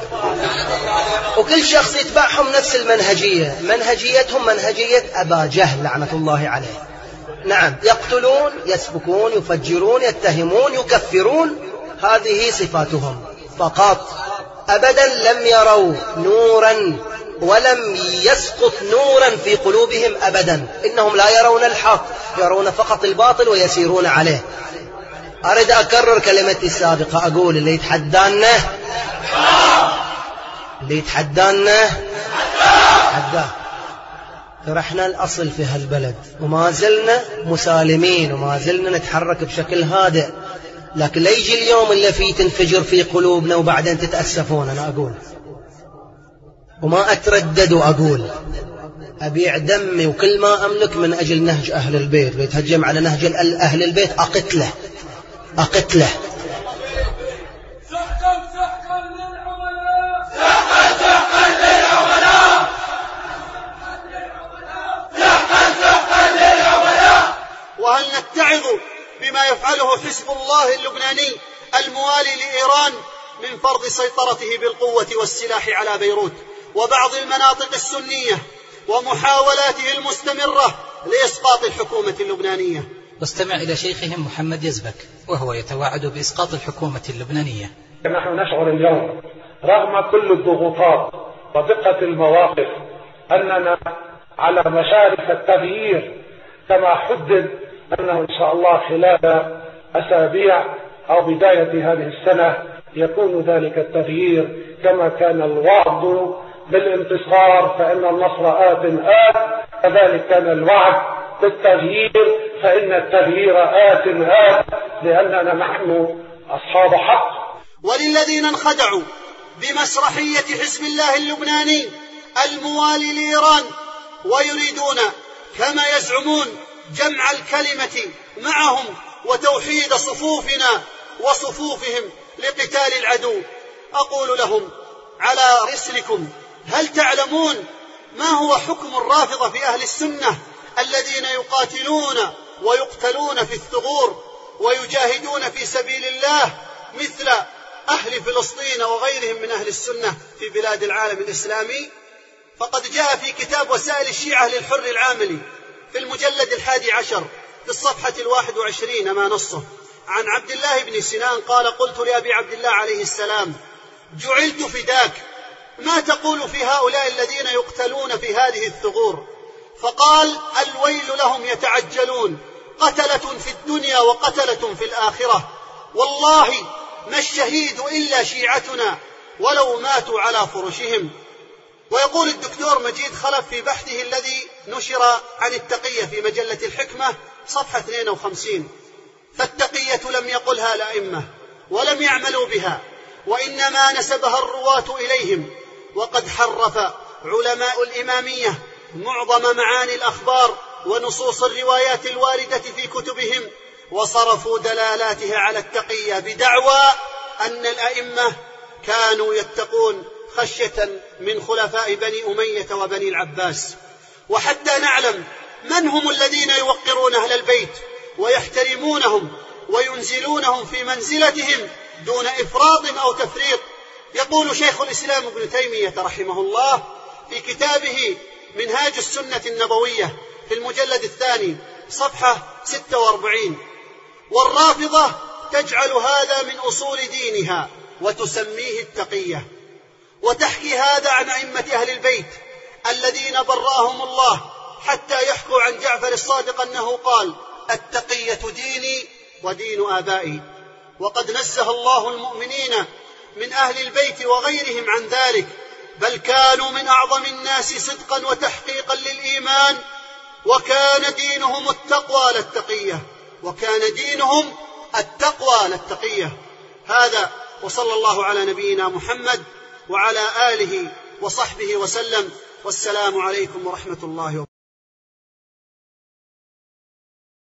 وكل شخص يتبعهم نفس المنهجية، منهجيتهم منهجية أبا جهل لعنة الله عليه. نعم، يقتلون، يسفكون، يفجرون، يتهمون، يكفرون، هذه صفاتهم فقط. أبدا لم يروا نورا ولم يسقط نورا في قلوبهم أبدا، إنهم لا يرون الحق، يرون فقط الباطل ويسيرون عليه. أريد أكرر كلمتي السابقة، أقول اللي يتحدانا حداه. فرحنا الأصل في هالبلد وما زلنا مسالمين وما زلنا نتحرك بشكل هادئ، لكن لا يجي اليوم اللي فيه تنفجر في قلوبنا وبعدين تتأسفون. أنا أقول وما أتردد وأقول أبيع دمي وكل ما أملك من أجل نهج أهل البيت، ويتهجم على نهج أهل البيت أقتله. حزب الله اللبناني الموالي لإيران من فرض سيطرته بالقوة والسلاح على بيروت وبعض المناطق السنية ومحاولاته المستمرة لإسقاط الحكومة اللبنانية. واستمع إلى شيخهم محمد يزبك وهو يتوعد بإسقاط الحكومة اللبنانية. نحن نشعر اليوم رغم كل الضغوطات ودقة المواقف أننا على مشارف التغيير كما حدد أنه إن شاء الله خلال أسابيع أو بداية هذه السنة يكون ذلك التغيير كما كان الوعد بالانتصار فإن النصر آت كذلك كان الوعد بالتغيير فإن التغيير آت لأننا نحن أصحاب حق. وللذين انخدعوا بمسرحية حزب الله اللبناني الموالي لإيران ويريدون كما يزعمون جمع الكلمة معهم وتوحيد صفوفنا وصفوفهم لقتال العدو، أقول لهم على رسلكم: هل تعلمون ما هو حكم الرافضة في أهل السنة الذين يقاتلون ويقتلون في الثغور ويجاهدون في سبيل الله مثل أهل فلسطين وغيرهم من أهل السنة في بلاد العالم الإسلامي؟ فقد جاء في كتاب وسائل الشيعة للحر العاملي في المجلد 11 في الصفحة 21 ما نصه عن عبد الله بن سنان قال: قلت لأبي عبد الله عليه السلام: جعلت فداك، ما تقول في هؤلاء الذين يقتلون في هذه الثغور؟ فقال: الويل لهم يتعجلون، قتلة في الدنيا وقتلة في الآخرة، والله ما الشهيد إلا شيعتنا ولو ماتوا على فرشهم. ويقول الدكتور مجيد خلف في بحثه الذي نشر عن التقية في مجلة الحكمة صفحة 52: فالتقية لم يقلها الأئمة ولم يعملوا بها، وإنما نسبها الرواة إليهم، وقد حرف علماء الإمامية معظم معاني الأخبار ونصوص الروايات الواردة في كتبهم، وصرفوا دلالاتها على التقية بدعوى أن الأئمة كانوا يتقون خشية من خلفاء بني أمية وبني العباس. وحتى نعلم من هم الذين يوقرون أهل البيت ويحترمونهم وينزلونهم في منزلتهم دون إفراط أو تفريط، يقول شيخ الإسلام ابن تيمية رحمه الله في كتابه منهاج السنة النبوية في المجلد 2 صفحة 46: والرافضة تجعل هذا من أصول دينها وتسميه التقية، وتحكي هذا عن أئمة أهل البيت الذين برأهم الله حتى يحكوا عن جعفر الصادق أنه قال: التقية ديني ودين آبائي. وقد نزه الله المؤمنين من أهل البيت وغيرهم عن ذلك، بل كانوا من أعظم الناس صدقا وتحقيقا للإيمان، وكان دينهم التقوى للتقية، وكان دينهم التقوى للتقية. هذا، وصلى الله على نبينا محمد وعلى آله وصحبه وسلم، والسلام عليكم ورحمة الله وبركاته.